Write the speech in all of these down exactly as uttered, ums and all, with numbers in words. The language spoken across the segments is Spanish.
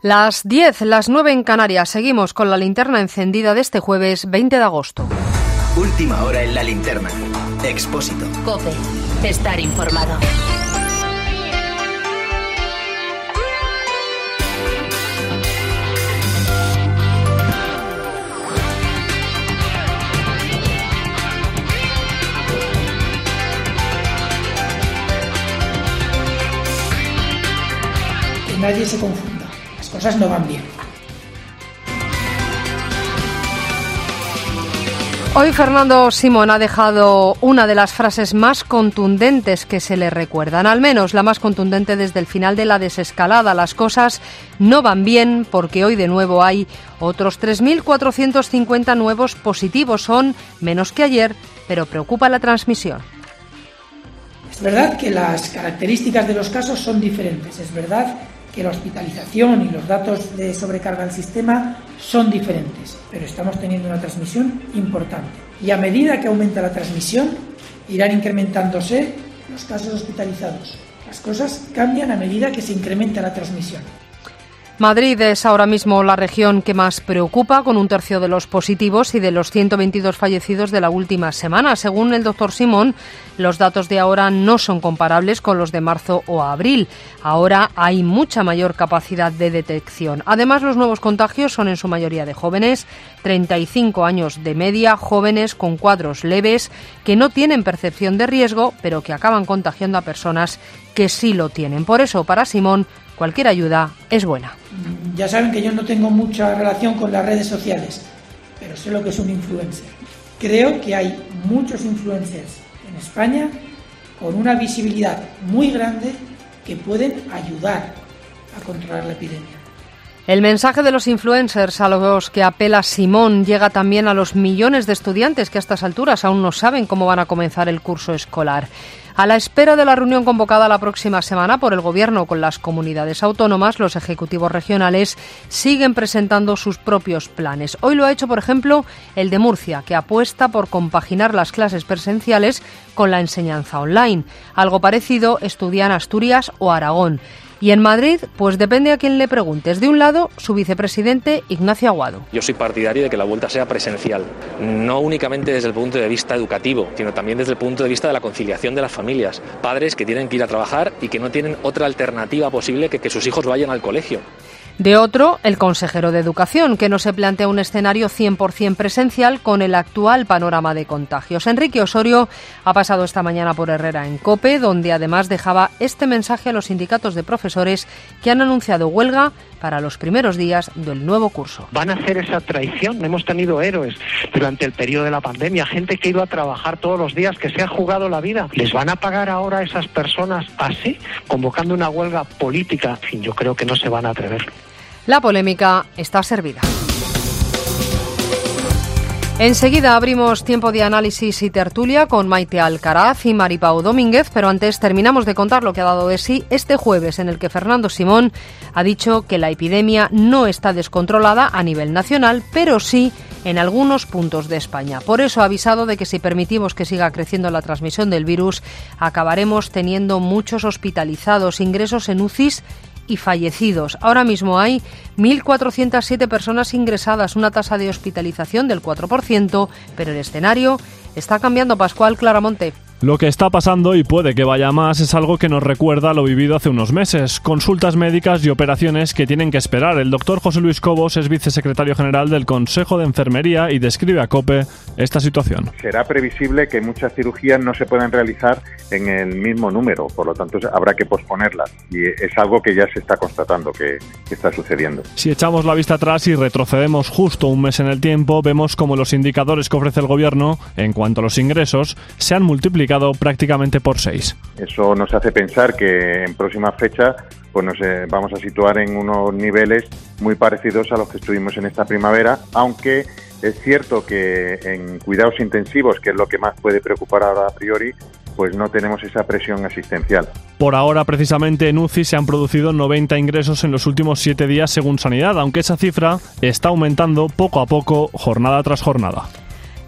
Las diez, las nueve en Canarias. Seguimos con la linterna encendida de este jueves veinte de agosto. Última hora en la linterna. Expósito. COPE. Estar informado. Que nadie se confunda. Las cosas no van bien. Hoy Fernando Simón ha dejado una de las frases más contundentes que se le recuerdan, al menos la más contundente desde el final de la desescalada. Las cosas no van bien porque hoy de nuevo hay otros tres mil cuatrocientos cincuenta nuevos positivos. Son menos que ayer, pero preocupa la transmisión. Es verdad que las características de los casos son diferentes. Es verdad que la hospitalización y los datos de sobrecarga del sistema son diferentes, pero estamos teniendo una transmisión importante. Y a medida que aumenta la transmisión, irán incrementándose los casos hospitalizados. Las cosas cambian a medida que se incrementa la transmisión. Madrid es ahora mismo la región que más preocupa, con un tercio de los positivos y de los ciento veintidós fallecidos de la última semana. Según el doctor Simón, los datos de ahora no son comparables con los de marzo o abril. Ahora hay mucha mayor capacidad de detección. Además, los nuevos contagios son en su mayoría de jóvenes, treinta y cinco años de media, jóvenes con cuadros leves que no tienen percepción de riesgo, pero que acaban contagiando a personas que sí lo tienen. Por eso, para Simón, cualquier ayuda es buena. Ya saben que yo no tengo mucha relación con las redes sociales, pero sé lo que es un influencer. Creo que hay muchos influencers en España con una visibilidad muy grande que pueden ayudar a controlar la epidemia. El mensaje de los influencers a los que apela Simón llega también a los millones de estudiantes que a estas alturas aún no saben cómo van a comenzar el curso escolar. A la espera de la reunión convocada la próxima semana por el Gobierno con las comunidades autónomas, los ejecutivos regionales siguen presentando sus propios planes. Hoy lo ha hecho, por ejemplo, el de Murcia, que apuesta por compaginar las clases presenciales con la enseñanza online. Algo parecido estudian Asturias o Aragón. Y en Madrid, pues depende a quién le preguntes. De un lado, su vicepresidente Ignacio Aguado. Yo soy partidario de que la vuelta sea presencial, no únicamente desde el punto de vista educativo, sino también desde el punto de vista de la conciliación de las familias. Padres que tienen que ir a trabajar y que no tienen otra alternativa posible que que sus hijos vayan al colegio. De otro, el consejero de Educación, que no se plantea un escenario cien por ciento presencial con el actual panorama de contagios. Enrique Osorio ha pasado esta mañana por Herrera en COPE, donde además dejaba este mensaje a los sindicatos de profesores que han anunciado huelga para los primeros días del nuevo curso. Van a hacer esa traición. Hemos tenido héroes durante el periodo de la pandemia, gente que ha ido a trabajar todos los días, que se ha jugado la vida. ¿Les van a pagar ahora a esas personas así, convocando una huelga política? En fin, yo creo que no se van a atrever. La polémica está servida. Enseguida abrimos tiempo de análisis y tertulia con Maite Alcaraz y Maripau Domínguez, pero antes terminamos de contar lo que ha dado de sí este jueves, en el que Fernando Simón ha dicho que la epidemia no está descontrolada a nivel nacional, pero sí en algunos puntos de España. Por eso ha avisado de que si permitimos que siga creciendo la transmisión del virus, acabaremos teniendo muchos hospitalizados, ingresos en U C Is y fallecidos. Ahora mismo hay mil cuatrocientas siete personas ingresadas, una tasa de hospitalización del cuatro por ciento, pero el escenario está cambiando. Pascual Claramonte. Lo que está pasando, y puede que vaya más, es algo que nos recuerda a lo vivido hace unos meses. Consultas médicas y operaciones que tienen que esperar. El doctor José Luis Cobos es vicesecretario general del Consejo de Enfermería y describe a COPE esta situación. Será previsible que muchas cirugías no se puedan realizar en el mismo número, por lo tanto habrá que posponerlas. Y es algo que ya se está constatando que, que está sucediendo. Si echamos la vista atrás y retrocedemos justo un mes en el tiempo, vemos como los indicadores que ofrece el Gobierno en cuanto a los ingresos se han multiplicado prácticamente por seis. Eso nos hace pensar que en próxima fecha pues nos eh, vamos a situar en unos niveles muy parecidos a los que estuvimos en esta primavera, aunque es cierto que en cuidados intensivos, que es lo que más puede preocupar ahora a priori, pues no tenemos esa presión asistencial. Por ahora, precisamente en U C I se han producido noventa ingresos en los últimos siete días según Sanidad, aunque esa cifra está aumentando poco a poco, jornada tras jornada.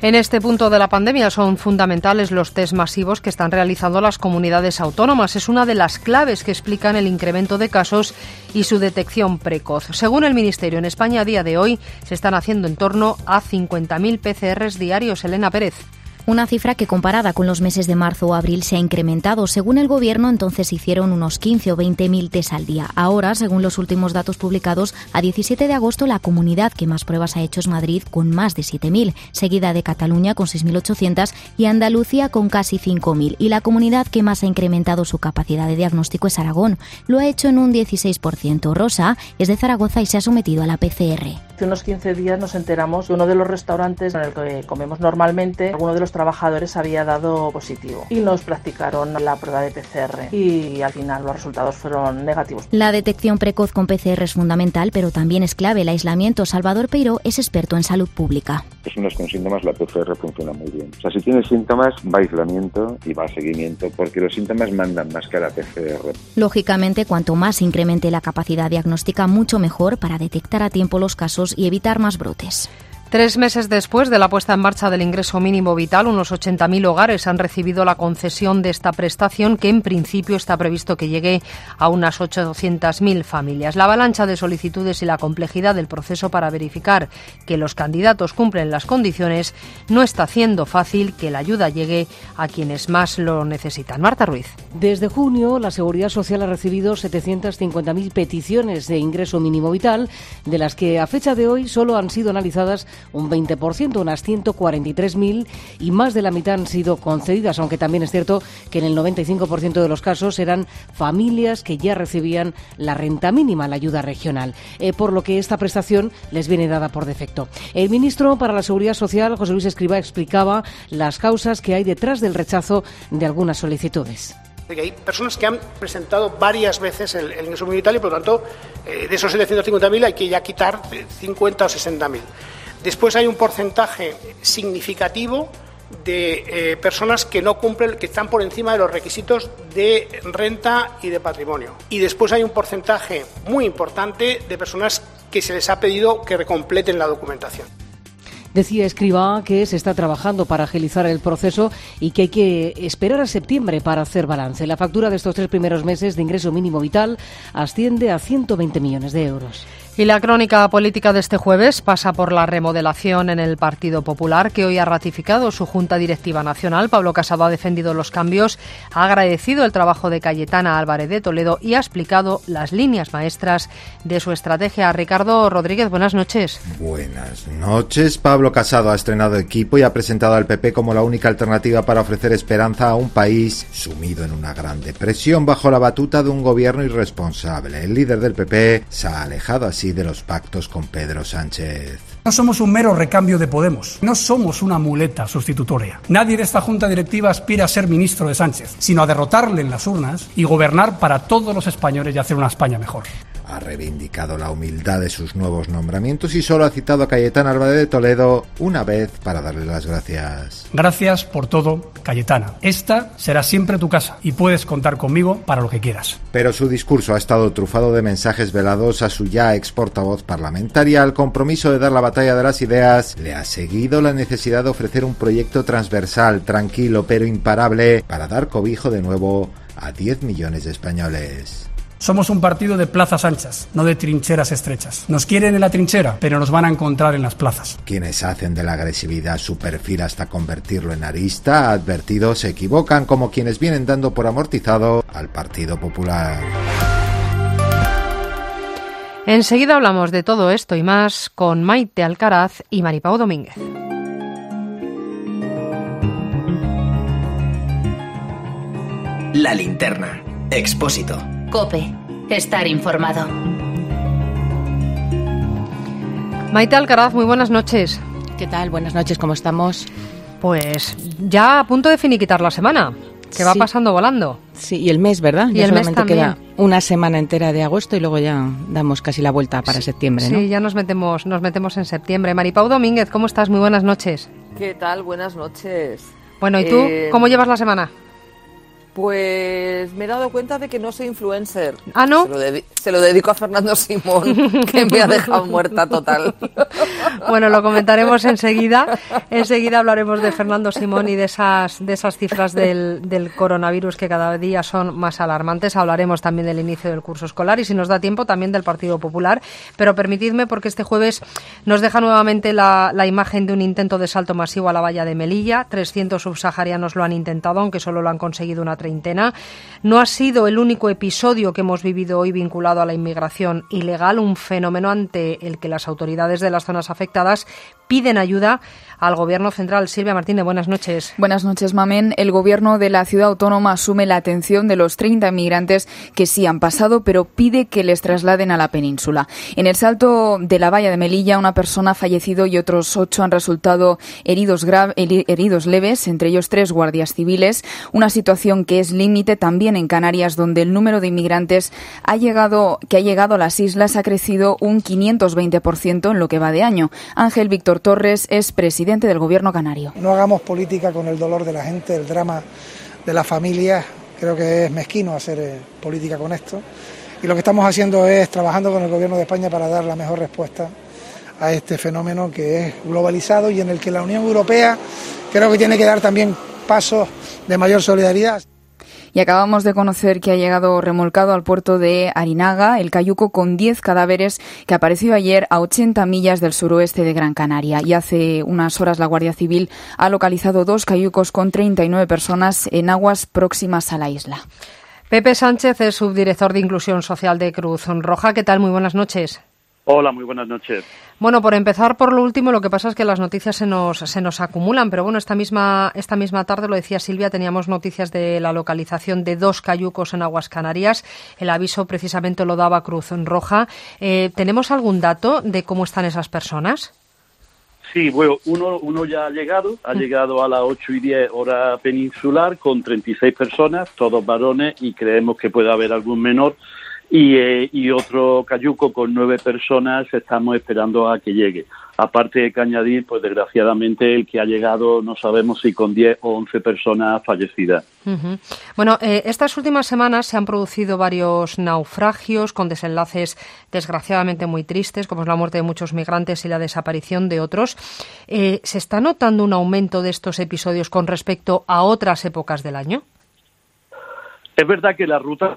En este punto de la pandemia son fundamentales los test masivos que están realizando las comunidades autónomas. Es una de las claves que explican el incremento de casos y su detección precoz. Según el Ministerio, en España a día de hoy se están haciendo en torno a cincuenta mil P C Rs diarios. Elena Pérez. Una cifra que comparada con los meses de marzo o abril se ha incrementado. Según el Gobierno, entonces se hicieron unos quince o veinte mil test al día. Ahora, según los últimos datos publicados, a diecisiete de agosto la comunidad que más pruebas ha hecho es Madrid, con más de siete mil, seguida de Cataluña con seis mil ochocientos y Andalucía con casi cinco mil. Y la comunidad que más ha incrementado su capacidad de diagnóstico es Aragón. Lo ha hecho en un dieciséis por ciento. Rosa es de Zaragoza y se ha sometido a la P C R. Hace unos quince días nos enteramos que uno de los restaurantes en el que comemos normalmente, alguno de los trabajadores había dado positivo y nos practicaron la prueba de P C R y al final los resultados fueron negativos. La detección precoz con P C R es fundamental, pero también es clave el aislamiento. Salvador Peiró es experto en salud pública. Personas con síntomas, la P C R funciona muy bien. O sea, si tienes síntomas, va a aislamiento y va a seguimiento, porque los síntomas mandan más que la P C R. Lógicamente, cuanto más se incremente la capacidad diagnóstica, mucho mejor para detectar a tiempo los casos y evitar más brotes. Tres meses después de la puesta en marcha del ingreso mínimo vital, unos ochenta mil hogares han recibido la concesión de esta prestación, que en principio está previsto que llegue a unas ochocientas mil familias. La avalancha de solicitudes y la complejidad del proceso para verificar que los candidatos cumplen las condiciones no está haciendo fácil que la ayuda llegue a quienes más lo necesitan. Marta Ruiz. Desde junio, la Seguridad Social ha recibido setecientas cincuenta mil peticiones de ingreso mínimo vital, de las que a fecha de hoy solo han sido analizadas un veinte por ciento, unas ciento cuarenta y tres mil, y más de la mitad han sido concedidas, aunque también es cierto que en el noventa y cinco por ciento de los casos eran familias que ya recibían la renta mínima, la ayuda regional, eh, por lo que esta prestación les viene dada por defecto. El ministro para la Seguridad Social, José Luis Escrivá, explicaba las causas que hay detrás del rechazo de algunas solicitudes. Hay personas que han presentado varias veces el, el ingreso mínimo vital y, por lo tanto, eh, de esos setecientos cincuenta mil hay que ya quitar cincuenta o sesenta mil. Después hay un porcentaje significativo de eh, personas que no cumplen, que están por encima de los requisitos de renta y de patrimonio. Y después hay un porcentaje muy importante de personas que se les ha pedido que recompleten la documentación. Decía Escrivá que se está trabajando para agilizar el proceso y que hay que esperar a septiembre para hacer balance. La factura de estos tres primeros meses de ingreso mínimo vital asciende a ciento veinte millones de euros. Y la crónica política de este jueves pasa por la remodelación en el Partido Popular, que hoy ha ratificado su Junta Directiva Nacional. Pablo Casado ha defendido los cambios, ha agradecido el trabajo de Cayetana Álvarez de Toledo y ha explicado las líneas maestras de su estrategia. Ricardo Rodríguez, buenas noches. Buenas noches. Pablo Casado ha estrenado equipo y ha presentado al P P como la única alternativa para ofrecer esperanza a un país sumido en una gran depresión bajo la batuta de un gobierno irresponsable. El líder del P P se ha alejado así de los pactos con Pedro Sánchez. No somos un mero recambio de Podemos, no somos una muleta sustitutoria. Nadie de esta Junta Directiva aspira a ser ministro de Sánchez, sino a derrotarle en las urnas y gobernar para todos los españoles y hacer una España mejor. Ha reivindicado la humildad de sus nuevos nombramientos y solo ha citado a Cayetana Álvarez de Toledo una vez para darle las gracias. Gracias por todo, Cayetana. Esta será siempre tu casa y puedes contar conmigo para lo que quieras. Pero su discurso ha estado trufado de mensajes velados a su ya ex portavoz parlamentaria. Al compromiso de dar la batalla de las ideas le ha seguido la necesidad de ofrecer un proyecto transversal, tranquilo pero imparable, para dar cobijo de nuevo a diez millones de españoles. Somos un partido de plazas anchas, no de trincheras estrechas. Nos quieren en la trinchera, pero nos van a encontrar en las plazas. Quienes hacen de la agresividad su perfil hasta convertirlo en arista, ha advertido, se equivocan, como quienes vienen dando por amortizado al Partido Popular. Enseguida hablamos de todo esto y más con Maite Alcaraz y Maripau Domínguez. La linterna. Expósito. COPE. Estar informado. Maite Alcaraz, muy buenas noches. ¿Qué tal? Buenas noches, ¿cómo estamos? Pues ya a punto de finiquitar la semana, que va sí. pasando volando. Sí, y el mes, ¿verdad? Y ya el solamente mes también. Queda una semana entera de agosto y luego ya damos casi la vuelta para sí, septiembre, ¿no? Sí, ya nos metemos, nos metemos en septiembre. Maripau Domínguez, ¿cómo estás? Muy buenas noches. ¿Qué tal? Buenas noches. Bueno, ¿y tú? Eh... ¿Cómo llevas la semana? Pues me he dado cuenta de que no soy influencer. ¿Ah, no? Se lo, de- se lo dedico a Fernando Simón, que me ha dejado muerta total. Bueno, lo comentaremos enseguida. Enseguida hablaremos de Fernando Simón y de esas, de esas cifras del, del coronavirus que cada día son más alarmantes. Hablaremos también del inicio del curso escolar y, si nos da tiempo, también del Partido Popular. Pero permitidme, porque este jueves nos deja nuevamente la, la imagen de un intento de salto masivo a la valla de Melilla. trescientos subsaharianos lo han intentado, aunque solo lo han conseguido una treintena. No ha sido el único episodio que hemos vivido hoy vinculado a la inmigración ilegal, un fenómeno ante el que las autoridades de las zonas afectadas piden ayuda al Gobierno central. Silvia Martínez, buenas noches. Buenas noches, Mamen. El Gobierno de la ciudad autónoma asume la atención de los treinta inmigrantes que sí han pasado, pero pide que les trasladen a la península. En el salto de la valla de Melilla, una persona ha fallecido y otros ocho han resultado heridos, gra- heridos leves, entre ellos tres guardias civiles. Una situación que es límite también en Canarias, donde el número de inmigrantes ha llegado, que ha llegado a las islas ha crecido un quinientos veinte por ciento en lo que va de año. Ángel Víctor Torres es presidente del Gobierno canario. No hagamos política con el dolor de la gente, el drama de las familias. Creo que es mezquino hacer eh, política con esto. Y lo que estamos haciendo es trabajando con el Gobierno de España para dar la mejor respuesta a este fenómeno que es globalizado y en el que la Unión Europea creo que tiene que dar también pasos de mayor solidaridad. Y acabamos de conocer que ha llegado remolcado al puerto de Arinaga el cayuco con diez cadáveres que apareció ayer a ochenta millas del suroeste de Gran Canaria. Y hace unas horas la Guardia Civil ha localizado dos cayucos con treinta y nueve personas en aguas próximas a la isla. Pepe Sánchez es subdirector de Inclusión Social de Cruz Roja. ¿Qué tal? Muy buenas noches. Hola, muy buenas noches. Bueno, por empezar por lo último, lo que pasa es que las noticias se nos se nos acumulan, pero bueno, esta misma esta misma tarde, lo decía Silvia, teníamos noticias de la localización de dos cayucos en aguas Canarias. El aviso precisamente lo daba Cruz Roja. Eh, ¿Tenemos algún dato de cómo están esas personas? Sí, bueno, uno, uno ya ha llegado, ha llegado a las ocho y diez hora peninsular con treinta y seis personas, todos varones, y creemos que puede haber algún menor. Y, eh, y otro cayuco con nueve personas estamos esperando a que llegue. Aparte de que añadir, pues desgraciadamente el que ha llegado no sabemos si con diez o once personas fallecidas. Uh-huh. Bueno, eh, estas últimas semanas se han producido varios naufragios con desenlaces desgraciadamente muy tristes, como es la muerte de muchos migrantes y la desaparición de otros. Eh, ¿Se está notando un aumento de estos episodios con respecto a otras épocas del año? Es verdad que la ruta...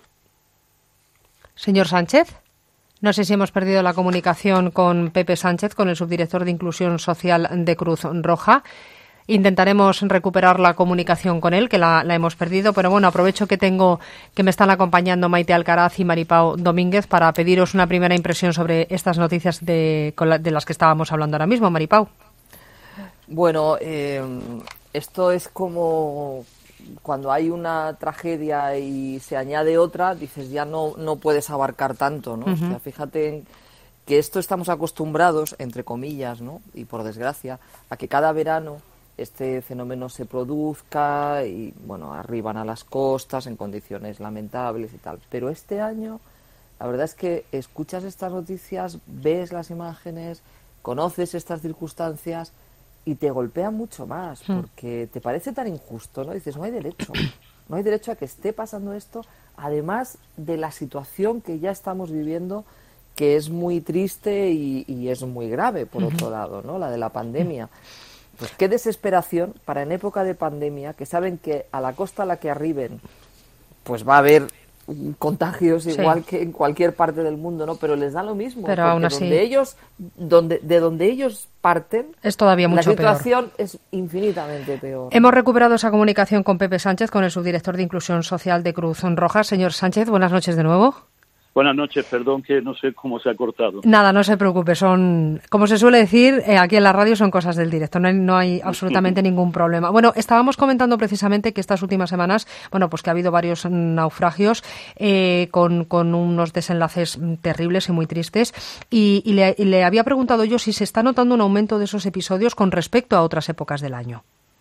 Señor Sánchez, no sé si hemos perdido la comunicación con Pepe Sánchez, con el subdirector de Inclusión Social de Cruz Roja. Intentaremos recuperar la comunicación con él, que la, la hemos perdido, pero bueno, aprovecho que tengo que me están acompañando Maite Alcaraz y Maripau Domínguez para pediros una primera impresión sobre estas noticias de, de las que estábamos hablando ahora mismo. Maripau. Bueno, eh, esto es como... cuando hay una tragedia y se añade otra, dices, ya no, no puedes abarcar tanto, ¿no? Uh-huh. O sea, fíjate en que esto estamos acostumbrados, entre comillas, ¿no? Y por desgracia, a que cada verano este fenómeno se produzca y, bueno, arriban a las costas en condiciones lamentables y tal. Pero este año, la verdad es que escuchas estas noticias, ves las imágenes, conoces estas circunstancias y te golpea mucho más, porque te parece tan injusto, ¿no? Dices, no hay derecho, no hay derecho a que esté pasando esto, además de la situación que ya estamos viviendo, que es muy triste y, y es muy grave, por otro lado, ¿no? La de la pandemia. Pues qué desesperación para en época de pandemia, que saben que a la costa a la que arriben, pues va a haber contagios igual sí. que en cualquier parte del mundo, ¿no? Pero les da lo mismo, pero porque aún así donde ellos, donde, de donde ellos parten, es todavía mucho peor. La situación peor. Es infinitamente peor. Hemos recuperado esa comunicación con Pepe Sánchez, con el subdirector de Inclusión Social de Cruz Roja. Señor Sánchez, buenas noches de nuevo. Buenas noches, perdón que no sé cómo se ha cortado. Nada, no se preocupe, son, como se suele decir, eh, aquí en la radio son cosas del directo, no hay, no hay absolutamente ningún problema. Bueno, estábamos comentando precisamente que estas últimas semanas, bueno, pues que ha habido varios naufragios eh, con, con unos desenlaces terribles y muy tristes, y, y, le, y le había preguntado yo si se está notando un aumento de esos episodios con respecto a otras épocas del año.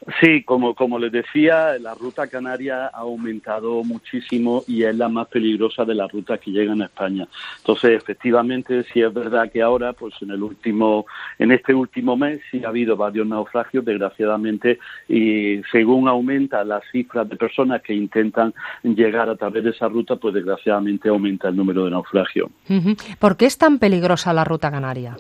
Sí, como, como les decía, la ruta canaria ha aumentado muchísimo y es la más peligrosa de las rutas que llegan a España. Entonces, efectivamente, sí es verdad que ahora, pues en el último, en este último mes, sí ha habido varios naufragios, desgraciadamente, y según aumenta las cifras de personas que intentan llegar a través de esa ruta, pues desgraciadamente aumenta el número de naufragios. Uh-huh. ¿Por qué es tan peligrosa la ruta canaria?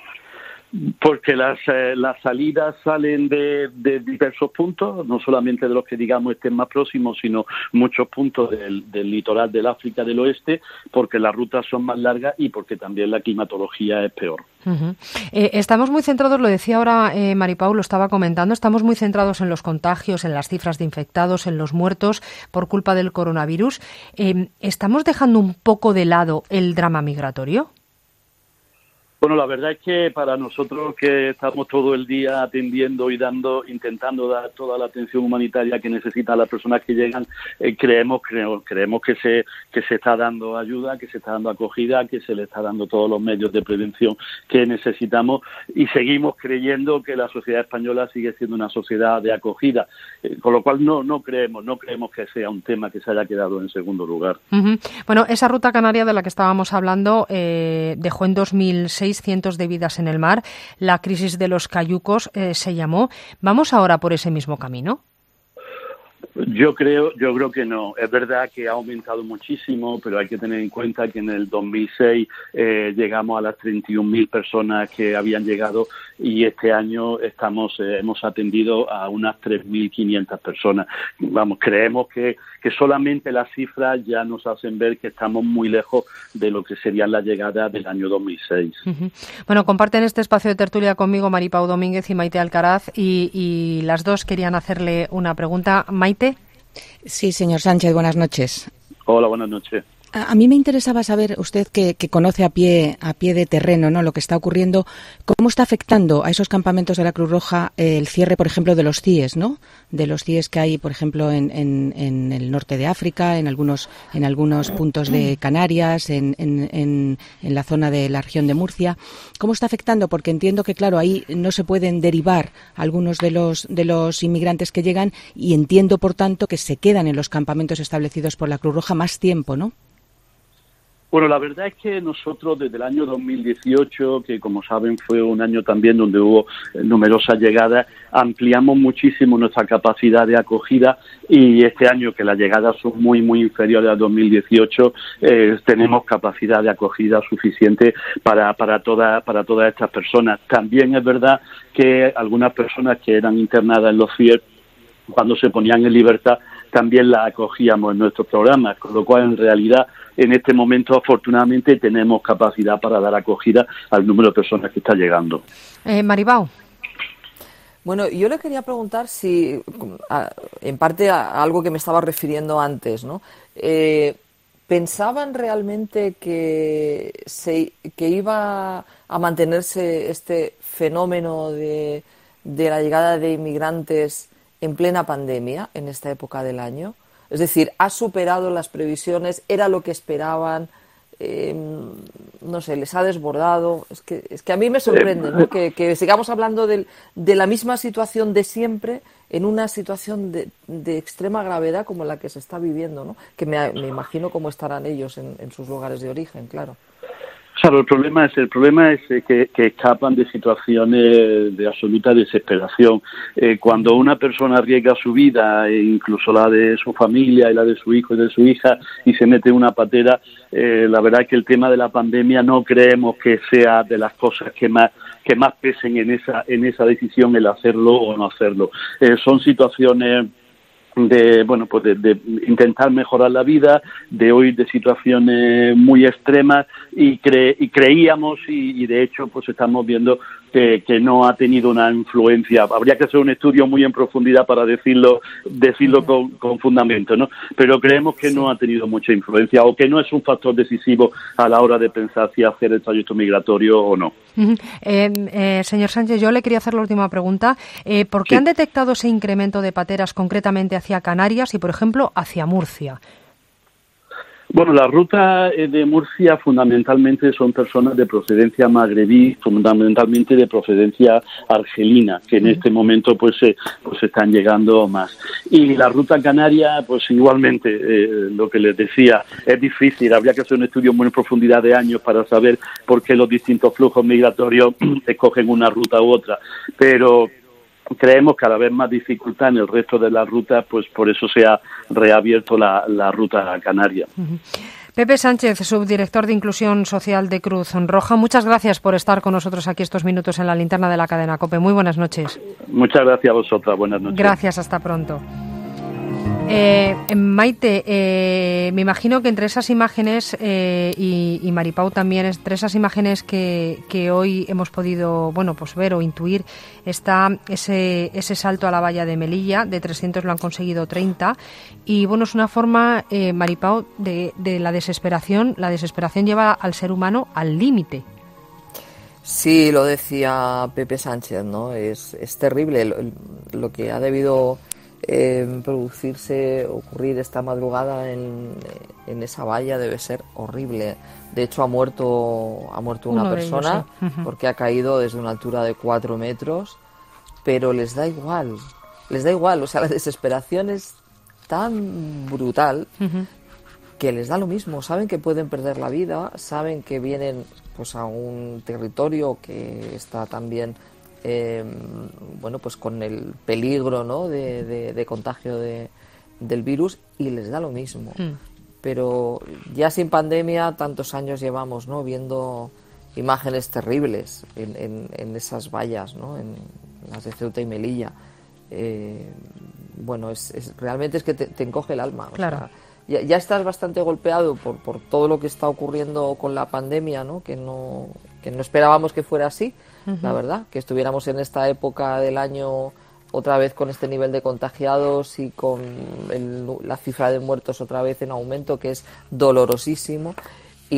Porque las, eh, las salidas salen de, de diversos puntos, no solamente de los que digamos estén más próximos, sino muchos puntos del, del litoral del África del Oeste, porque las rutas son más largas y porque también la climatología es peor. Uh-huh. Eh, estamos muy centrados, lo decía ahora eh, Maripau, lo estaba comentando, estamos muy centrados en los contagios, en las cifras de infectados, en los muertos por culpa del coronavirus. Eh, ¿Estamos dejando un poco de lado el drama migratorio? Bueno, la verdad es que para nosotros que estamos todo el día atendiendo y dando, intentando dar toda la atención humanitaria que necesitan las personas que llegan, eh, creemos, creemos, creemos que se que se está dando ayuda, que se está dando acogida, que se le está dando todos los medios de prevención que necesitamos y seguimos creyendo que la sociedad española sigue siendo una sociedad de acogida, eh, con lo cual no no creemos, no creemos que sea un tema que se haya quedado en segundo lugar. Uh-huh. Bueno, esa ruta canaria de la que estábamos hablando eh, dejó en dos mil seis cientos de vidas en el mar. La crisis de los cayucos eh, se llamó. ¿Vamos ahora por ese mismo camino? Yo creo, yo creo que no. Es verdad que ha aumentado muchísimo, pero hay que tener en cuenta que en el dos mil seis eh, llegamos a las treinta y un mil personas que habían llegado y este año estamos eh, hemos atendido a unas tres mil quinientas personas. Vamos, creemos que, que solamente las cifras ya nos hacen ver que estamos muy lejos de lo que sería la llegada del año dos mil seis. Uh-huh. Bueno, comparten este espacio de tertulia conmigo Maripau Domínguez y Maite Alcaraz y, y las dos querían hacerle una pregunta. Maite. Sí, señor Sánchez, buenas noches. Hola, buenas noches. A, a mí me interesaba saber, usted que, que conoce a pie a pie de terreno, ¿no?, lo que está ocurriendo, cómo está afectando a esos campamentos de la Cruz Roja eh, el cierre, por ejemplo, de los C I E S, ¿no? De los C I E S que hay, por ejemplo, en, en, en el norte de África, en algunos en algunos puntos de Canarias, en, en, en, en la zona de la región de Murcia. ¿Cómo está afectando? Porque entiendo que, claro, ahí no se pueden derivar algunos de los de los inmigrantes que llegan y entiendo, por tanto, que se quedan en los campamentos establecidos por la Cruz Roja más tiempo, ¿no? Bueno, la verdad es que nosotros desde el año dos mil dieciocho, que como saben fue un año también donde hubo numerosas llegadas, ampliamos muchísimo nuestra capacidad de acogida y este año que las llegadas son muy, muy inferiores al dos mil dieciocho, eh, tenemos capacidad de acogida suficiente para, para, toda, para todas estas personas. También es verdad que algunas personas que eran internadas en los C I E S, cuando se ponían en libertad, también las acogíamos en nuestros programas, con lo cual en realidad en este momento afortunadamente tenemos capacidad para dar acogida al número de personas que está llegando. Eh, Maripau. Bueno, yo le quería preguntar si, en parte a algo que me estaba refiriendo antes, ¿no? Eh, ¿Pensaban realmente que, se, que iba a mantenerse este fenómeno de, de la llegada de inmigrantes en plena pandemia, en esta época del año? Es decir, ¿ha superado las previsiones? ¿Era lo que esperaban? Eh, no sé, ¿les ha desbordado? Es que, es que a mí me sorprende, ¿no?, que, que sigamos hablando de, de la misma situación de siempre en una situación de, de extrema gravedad como la que se está viviendo, ¿no? Que me, me imagino cómo estarán ellos en, en sus lugares de origen, claro. Claro, el problema es el problema es que, que escapan de situaciones de absoluta desesperación. Eh, cuando una persona arriesga su vida, e incluso la de su familia y la de su hijo y de su hija, y se mete en una patera, eh, la verdad es que el tema de la pandemia no creemos que sea de las cosas que más que más pesen en esa en esa decisión el hacerlo o no hacerlo. Eh, son situaciones de bueno pues de, de intentar mejorar la vida, de huir de situaciones muy extremas y cre, y creíamos y, y de hecho pues estamos viendo que, que no ha tenido una influencia. Habría que hacer un estudio muy en profundidad para decirlo decirlo con, con fundamento, ¿no? Pero creemos que no ha tenido mucha influencia o que no es un factor decisivo a la hora de pensar si hacer el trayecto migratorio o no. Uh-huh. eh, eh, señor Sánchez, yo le quería hacer la última pregunta. Eh, ¿Por qué sí. han detectado ese incremento de pateras concretamente hacia Canarias y, por ejemplo, hacia Murcia? Bueno, la ruta de Murcia fundamentalmente son personas de procedencia magrebí, fundamentalmente de procedencia argelina, que en este momento pues eh, pues están llegando más. Y la ruta canaria, pues igualmente, eh, lo que les decía, es difícil, habría que hacer un estudio muy en profundidad de años para saber por qué los distintos flujos migratorios escogen una ruta u otra, pero creemos cada vez más dificultad en el resto de las rutas, pues por eso se ha reabierto la, la ruta canaria. Uh-huh. Pepe Sánchez, subdirector de Inclusión Social de Cruz Roja, muchas gracias por estar con nosotros aquí estos minutos en la linterna de la cadena COPE. Muy buenas noches. Muchas gracias a vosotras, buenas noches. Gracias, hasta pronto. Eh, Maite, eh, me imagino que entre esas imágenes, eh, y, y Maripau también, entre esas imágenes que, que hoy hemos podido, bueno, pues ver o intuir, está ese, ese salto a la valla de Melilla, de trescientos lo han conseguido treinta, y bueno, es una forma, eh, Maripau, de, de la desesperación. La desesperación lleva al ser humano al límite. Sí, lo decía Pepe Sánchez, ¿no? Es, es terrible lo, lo que ha debido Eh, producirse, ocurrir esta madrugada en, en esa valla debe ser horrible. De hecho ha muerto ha muerto una Uno persona, ellos, sí. Uh-huh. porque ha caído desde una altura de cuatro metros, pero les da igual, les da igual, o sea, la desesperación es tan brutal, uh-huh, que les da lo mismo. Saben que pueden perder la vida, saben que vienen pues a un territorio que está también Eh, bueno, pues con el peligro, ¿no?, de, de, de contagio de, del virus, y les da lo mismo. Mm. Pero ya sin pandemia, tantos años llevamos, ¿no?, viendo imágenes terribles en, en, en esas vallas, ¿no?, en las de Ceuta y Melilla. Eh, bueno, es, es realmente es que te, te encoge el alma. O claro. sea, ya, ya estás bastante golpeado por, por todo lo que está ocurriendo con la pandemia, ¿no?, que no, que no esperábamos que fuera así. Uh-huh. La verdad, que estuviéramos en esta época del año otra vez con este nivel de contagiados y con el, la cifra de muertos otra vez en aumento, que es dolorosísimo, y,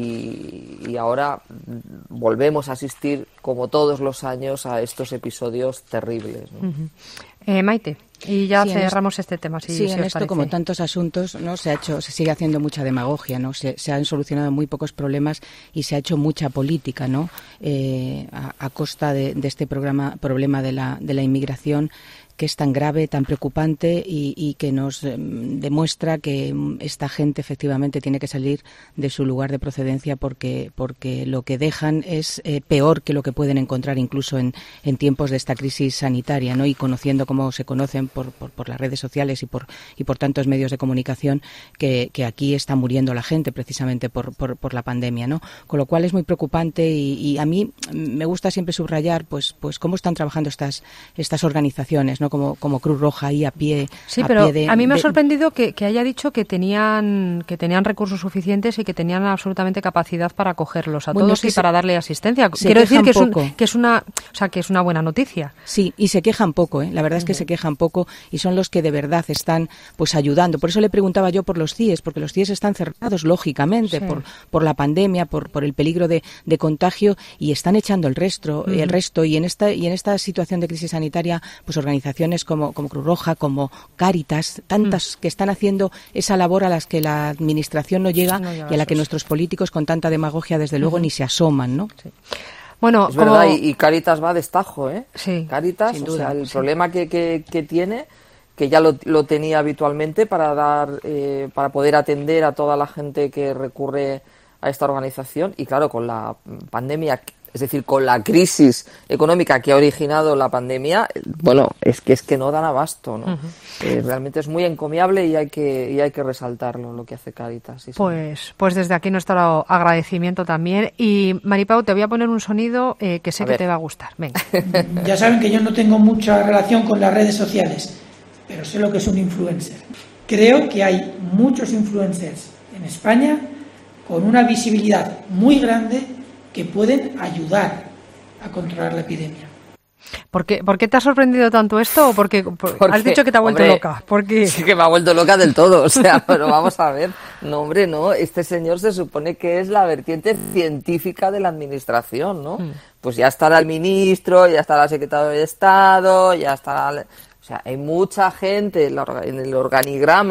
y, y ahora volvemos a asistir, como todos los años, a estos episodios terribles, ¿no? Uh-huh. Eh, Maite, y ya sí, cerramos en este tema. Si, sí, si en os esto, parece. como tantos asuntos, no se ha hecho, se sigue haciendo mucha demagogia, no se, se han solucionado muy pocos problemas y se ha hecho mucha política, no, eh, a, a costa de, de este programa, problema de la, de la inmigración, que es tan grave, tan preocupante y, y que nos eh, demuestra que esta gente efectivamente tiene que salir de su lugar de procedencia, porque porque lo que dejan es eh, peor que lo que pueden encontrar incluso en, en tiempos de esta crisis sanitaria, ¿no? Y conociendo como se conocen por, por, por las redes sociales y por y por tantos medios de comunicación, que, que aquí está muriendo la gente precisamente por, por, por la pandemia, ¿no? Con lo cual es muy preocupante y, y a mí me gusta siempre subrayar pues pues cómo están trabajando estas estas organizaciones, ¿no? Como, como Cruz Roja ahí a pie. Sí, a pero pie de, a mí me ha de... sorprendido que, que haya dicho que tenían que tenían recursos suficientes y que tenían absolutamente capacidad para acogerlos a bueno, todos es que y se, para darle asistencia. Quiero decir que es, un, que es una, o sea, que es una buena noticia. Sí, y se quejan poco, ¿eh? La verdad es que uh-huh. se quejan poco y son los que de verdad están pues ayudando. Por eso le preguntaba yo por los C I E S, porque los C I E S están cerrados lógicamente sí. por por la pandemia, por por el peligro de, de contagio, y están echando el resto, uh-huh. el resto y en esta y en esta situación de crisis sanitaria, pues organizaciones como como Cruz Roja, como Cáritas, tantas mm. que están haciendo esa labor a las que la administración no llega, no llega y a la que nuestros políticos con tanta demagogia desde luego uh-huh. ni se asoman, ¿no? Sí. Bueno, es como... verdad, y, y Cáritas va a destajo, ¿eh? Sí, Cáritas, sin o duda, sea, el sí. problema que, que, que tiene, que ya lo, lo tenía habitualmente para dar, eh, para poder atender a toda la gente que recurre a esta organización, y claro, con la pandemia, es decir, con la crisis económica que ha originado la pandemia, bueno, es que es que no dan abasto, ¿no? Uh-huh. Eh, realmente es muy encomiable y hay que y hay que resaltarlo, lo que hace Cáritas. Sí, pues, sí. pues desde aquí nuestro agradecimiento también. Y Maripau, te voy a poner un sonido eh, que sé a que ver. te va a gustar. Venga. Ya saben que yo no tengo mucha relación con las redes sociales, pero sé lo que es un influencer. Creo que hay muchos influencers en España con una visibilidad muy grande que pueden ayudar a controlar la epidemia. ¿Por qué, ¿Por qué te ha sorprendido tanto esto? ¿O porque, por, porque has dicho que te ha vuelto hombre, loca? Porque sí que me ha vuelto loca del todo, o sea, pero vamos a ver, no hombre, no, este señor se supone que es la vertiente científica de la administración, ¿no? Mm. Pues ya estará el ministro, ya estará el secretario de Estado, ya estará, o sea, hay mucha gente en el organigrama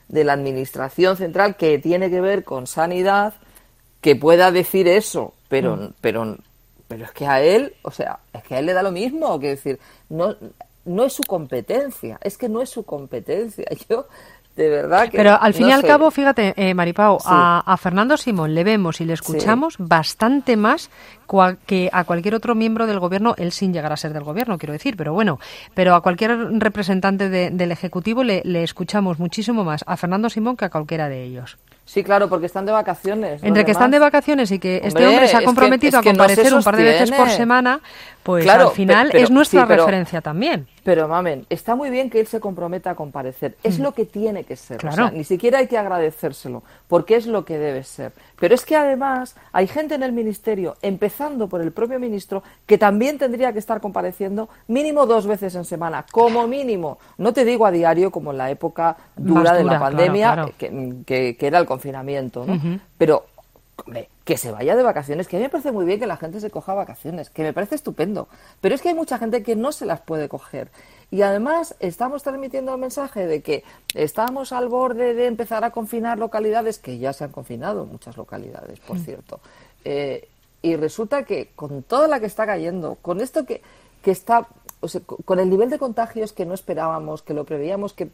de la administración central que tiene que ver con sanidad que pueda decir eso, pero, mm. pero, pero es que a él, o sea, es que a él le da lo mismo, que decir, no, no es su competencia, es que no es su competencia. Yo, de verdad que Pero al fin no y al sé. cabo, fíjate, eh, Maripao, Sí. a, a Fernando Simón le vemos y le escuchamos sí. bastante más cua- que a cualquier otro miembro del gobierno, él sin llegar a ser del gobierno, quiero decir, pero bueno, pero a cualquier representante de, del Ejecutivo le, le escuchamos muchísimo más a Fernando Simón que a cualquiera de ellos. Sí, claro, porque están de vacaciones. Entre que están de vacaciones y que hombre, este hombre se ha comprometido es que, es que a comparecer no un par de veces por semana, pues claro, al final pero, es nuestra sí, pero, referencia también. Pero, mamen, está muy bien que él se comprometa a comparecer. Es mm. lo que tiene que ser. Claro. O sea, ni siquiera hay que agradecérselo, porque es lo que debe ser. Pero es que además hay gente en el ministerio, empezando por el propio ministro, que también tendría que estar compareciendo mínimo dos veces en semana, como mínimo. No te digo a diario, como en la época dura, dura de la pandemia, claro, claro. Que, que, que era el confinamiento, ¿no? Uh-huh. Pero, hombre, que se vaya de vacaciones, que a mí me parece muy bien que la gente se coja vacaciones, que me parece estupendo, pero es que hay mucha gente que no se las puede coger. Y además estamos transmitiendo el mensaje de que estamos al borde de empezar a confinar localidades, que ya se han confinado muchas localidades, por mm. cierto. Eh, y resulta que con toda la que está cayendo, con esto que, que está... O sea, con el nivel de contagios que no esperábamos, que lo preveíamos que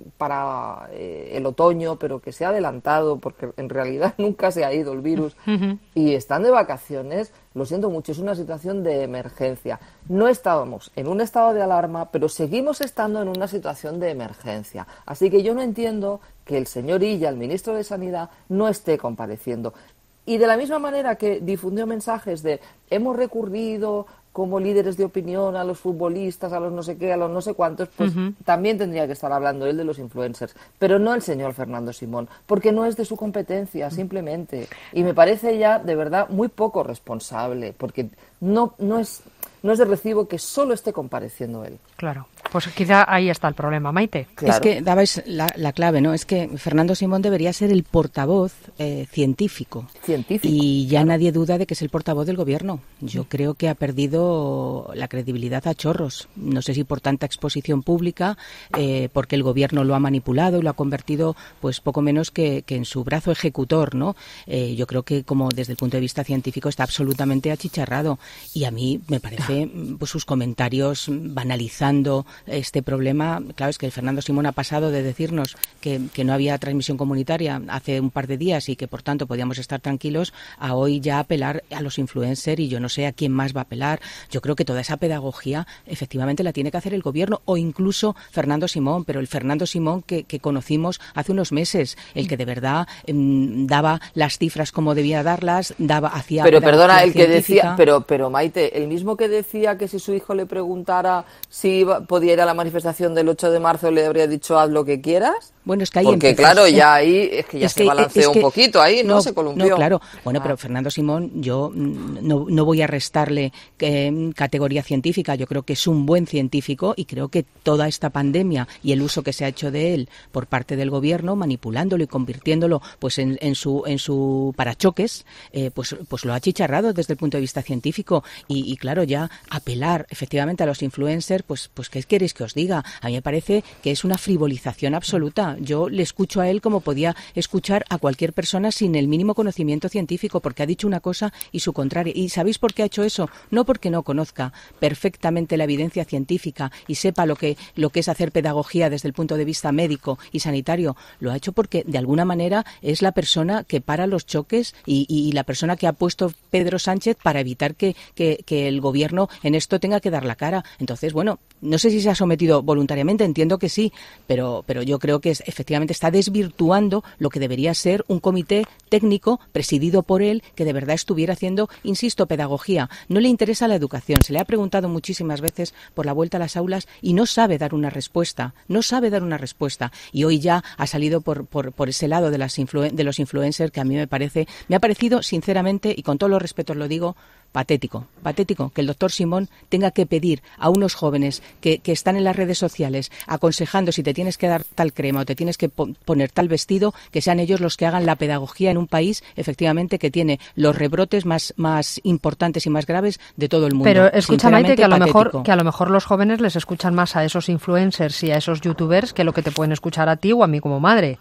para eh, el otoño, pero que se ha adelantado, porque en realidad nunca se ha ido el virus, uh-huh. y están de vacaciones, lo siento mucho, es una situación de emergencia. No estábamos en un estado de alarma, pero seguimos estando en una situación de emergencia. Así que yo no entiendo que el señor Illa, el ministro de Sanidad, no esté compareciendo. Y de la misma manera que difundió mensajes de hemos recurrido como líderes de opinión a los futbolistas, a los no sé qué, a los no sé cuántos, pues uh-huh. también tendría que estar hablando él de los influencers, pero no el señor Fernando Simón, porque no es de su competencia, simplemente. Y me parece ya, de verdad, muy poco responsable, porque no, no es... no es de recibo que solo esté compareciendo él. Claro, pues quizá ahí está el problema, Maite. Claro. Es que dabais la, la clave, ¿no? Es que Fernando Simón debería ser el portavoz eh, científico. Científico. Y ya claro. nadie duda de que es el portavoz del gobierno. Yo sí. creo que ha perdido la credibilidad a chorros. No sé si por tanta exposición pública, eh, porque el gobierno lo ha manipulado y lo ha convertido, pues poco menos que, que en su brazo ejecutor, ¿no? Eh, yo creo que como desde el punto de vista científico está absolutamente achicharrado. Y a mí me parece pues, sus comentarios banalizando este problema. Claro, es que el Fernando Simón ha pasado de decirnos que, que no había transmisión comunitaria hace un par de días y que por tanto podíamos estar tranquilos, a hoy ya apelar a los influencers, y yo no sé a quién más va a apelar. Yo creo que toda esa pedagogía efectivamente la tiene que hacer el gobierno o incluso Fernando Simón, pero el Fernando Simón que, que conocimos hace unos meses, el que de verdad eh, daba las cifras como debía darlas, daba hacía pero perdona, el que científica. decía, pero pero Maite, el mismo que decía que si su hijo le preguntara si iba, podía ir a la manifestación del ocho de marzo, le habría dicho haz lo que quieras. Bueno, es que ahí porque empezó, claro, ¿eh? ya ahí es que ya es se que, balanceó es que, un poquito ahí, ¿no? no Se columpió. No, claro. Bueno, ah. pero Fernando Simón, yo no, no voy a restarle eh, categoría científica. Yo creo que es un buen científico y creo que toda esta pandemia y el uso que se ha hecho de él por parte del gobierno, manipulándolo y convirtiéndolo pues en, en su en su parachoques, eh, pues pues lo ha achicharrado desde el punto de vista científico. Y, y claro, ya apelar efectivamente a los influencers, pues pues ¿qué queréis que os diga? A mí me parece que es una frivolización absoluta. Yo le escucho a él como podía escuchar a cualquier persona sin el mínimo conocimiento científico, porque ha dicho una cosa y su contraria. ¿Y sabéis por qué ha hecho eso? No porque no conozca perfectamente la evidencia científica y sepa lo que, lo que es hacer pedagogía desde el punto de vista médico y sanitario. Lo ha hecho porque, de alguna manera, es la persona que para los choques y, y la persona que ha puesto Pedro Sánchez para evitar que, que, que el gobierno en esto tenga que dar la cara. Entonces, bueno, no sé si se ha sometido voluntariamente, entiendo que sí, pero, pero yo creo que es, efectivamente está desvirtuando lo que debería ser un comité técnico presidido por él, que de verdad estuviera haciendo, insisto, pedagogía. No le interesa la educación, se le ha preguntado muchísimas veces por la vuelta a las aulas y no sabe dar una respuesta, no sabe dar una respuesta. Y hoy ya ha salido por, por, por ese lado de, las influ- de los influencers, que a mí me parece, me ha parecido, sinceramente, y con todos los respetos lo digo, patético, patético que el doctor Simón tenga que pedir a unos jóvenes que, que están en las redes sociales aconsejando si te tienes que dar tal crema o te tienes que po- poner tal vestido, que sean ellos los que hagan la pedagogía en un país, efectivamente, que tiene los rebrotes más, más importantes y más graves de todo el mundo. Pero escucha, Maite, que a lo patético. mejor que a lo mejor los jóvenes les escuchan más a esos influencers y a esos youtubers que lo que te pueden escuchar a ti o a mí como madre.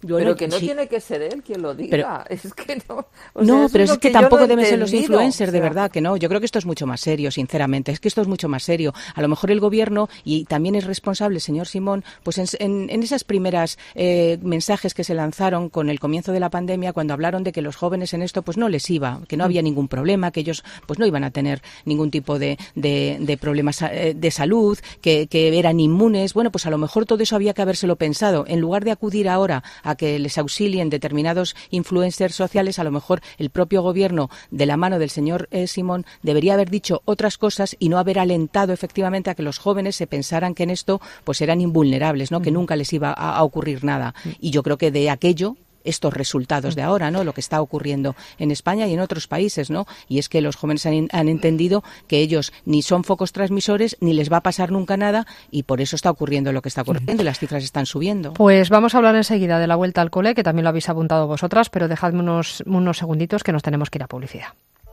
Bueno, pero que no sí. tiene que ser él quien lo diga. Pero, es que no. O no, sea, pero es, es que, que tampoco no deben ser los influencers, o sea, de verdad, que no. Yo creo que esto es mucho más serio, sinceramente. Es que esto es mucho más serio. A lo mejor el gobierno, y también es responsable el señor Simón, pues en, en, en esas primeras eh, mensajes que se lanzaron con el comienzo de la pandemia, cuando hablaron de que los jóvenes en esto pues no les iba, que no había ningún problema, que ellos pues no iban a tener ningún tipo de, de, de problemas de salud, que, que eran inmunes. Bueno, pues a lo mejor todo eso había que habérselo pensado. En lugar de acudir ahora a que les auxilien determinados influencers sociales, a lo mejor el propio gobierno, de la mano del señor eh, Simón, debería haber dicho otras cosas y no haber alentado efectivamente a que los jóvenes se pensaran que en esto pues eran invulnerables, ¿no? Mm. Que nunca les iba a, a ocurrir nada. Mm. Y yo creo que de aquello estos resultados de ahora, ¿no? Lo que está ocurriendo en España y en otros países, ¿no? Y es que los jóvenes han, han entendido que ellos ni son focos transmisores, ni les va a pasar nunca nada, y por eso está ocurriendo lo que está ocurriendo y las cifras están subiendo. Pues vamos a hablar enseguida de la vuelta al cole, que también lo habéis apuntado vosotras, pero dejadme unos, unos segunditos que nos tenemos que ir a publicidad.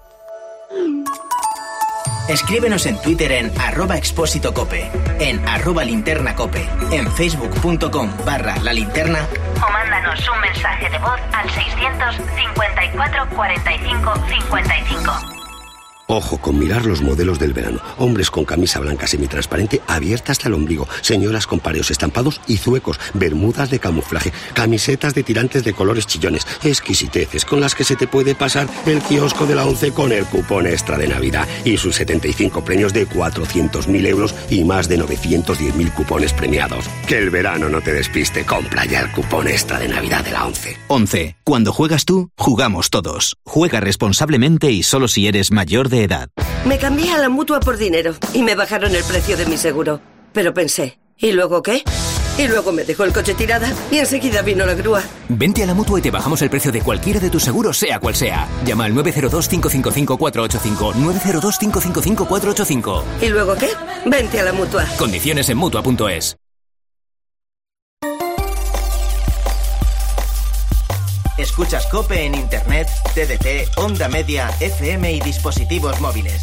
Escríbenos en Twitter en arroba expósito cope, en arroba linterna cope, en facebook.com barra la linterna o mándanos un mensaje de voz al seiscientos cincuenta y cuatro cuarenta y cinco cincuenta y cinco. Ojo con mirar los modelos del verano. Hombres con camisa blanca semitransparente abierta hasta el ombligo, señoras con pareos estampados y zuecos, bermudas de camuflaje, camisetas de tirantes de colores chillones, exquisiteces con las que se te puede pasar el kiosco de la ONCE con el cupón extra de Navidad y sus setenta y cinco premios de cuatrocientos mil euros y más de novecientos diez mil cupones premiados. Que el verano no te despiste, compra ya el cupón extra de Navidad de la ONCE. ONCE. Cuando juegas tú, jugamos todos. Juega responsablemente y solo si eres mayor de edad. Me cambié a la Mutua por dinero y me bajaron el precio de mi seguro. Pero pensé, ¿y luego qué? Y luego me dejó el coche tirada y enseguida vino la grúa. Vente a la Mutua y te bajamos el precio de cualquiera de tus seguros, sea cual sea. Llama al nueve cero dos, cinco cinco cinco, cuatro ocho cinco, nueve cero dos, cinco cinco cinco, cuatro ocho cinco. ¿Y luego qué? Vente a la Mutua. Condiciones en Mutua punto es. Escuchas COPE en Internet, T D T, Onda Media, F M y dispositivos móviles.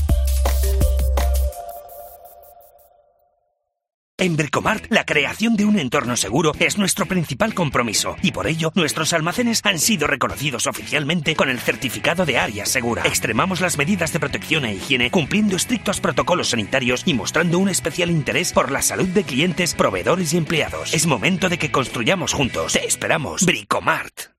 En Bricomart, la creación de un entorno seguro es nuestro principal compromiso y por ello nuestros almacenes han sido reconocidos oficialmente con el certificado de área segura. Extremamos las medidas de protección e higiene cumpliendo estrictos protocolos sanitarios y mostrando un especial interés por la salud de clientes, proveedores y empleados. Es momento de que construyamos juntos. Te esperamos. Bricomart.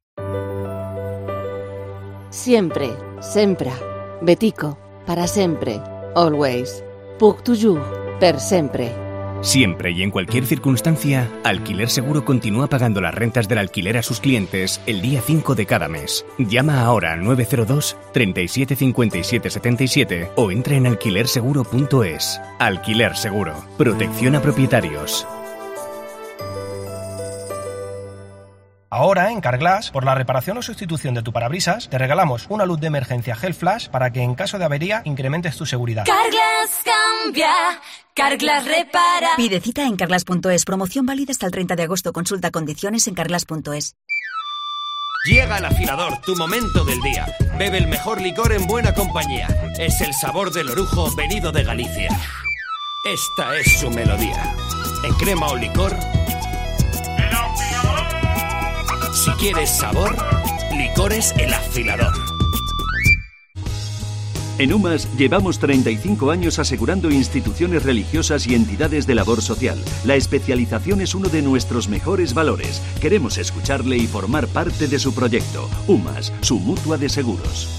Siempre, sempre, Betico, para sempre, always, pour toujours, per sempre. Siempre y en cualquier circunstancia, Alquiler Seguro continúa pagando las rentas del alquiler a sus clientes el día cinco de cada mes. Llama ahora al nueve cero dos, treinta y siete, cincuenta y siete, setenta y siete o entra en alquiler seguro punto es. Alquiler Seguro. Protección a propietarios. Ahora, en Carglass, por la reparación o sustitución de tu parabrisas, te regalamos una luz de emergencia Gel Flash para que en caso de avería incrementes tu seguridad. Carglass cambia, Carglass repara. Pide cita en carglass punto es. Promoción válida hasta el treinta de agosto. Consulta condiciones en carglass punto es. Llega el afilador, tu momento del día. Bebe el mejor licor en buena compañía. Es el sabor del orujo venido de Galicia. Esta es su melodía. En crema o licor... Si quieres sabor, Licores El Afilador. En UMAS llevamos treinta y cinco años asegurando instituciones religiosas y entidades de labor social. La especialización es uno de nuestros mejores valores. Queremos escucharle y formar parte de su proyecto. UMAS, su mutua de seguros.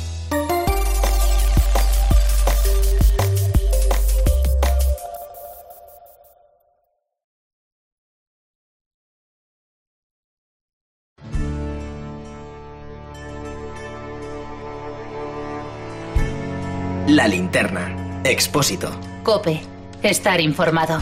La Linterna. Expósito. COPE. Estar informado.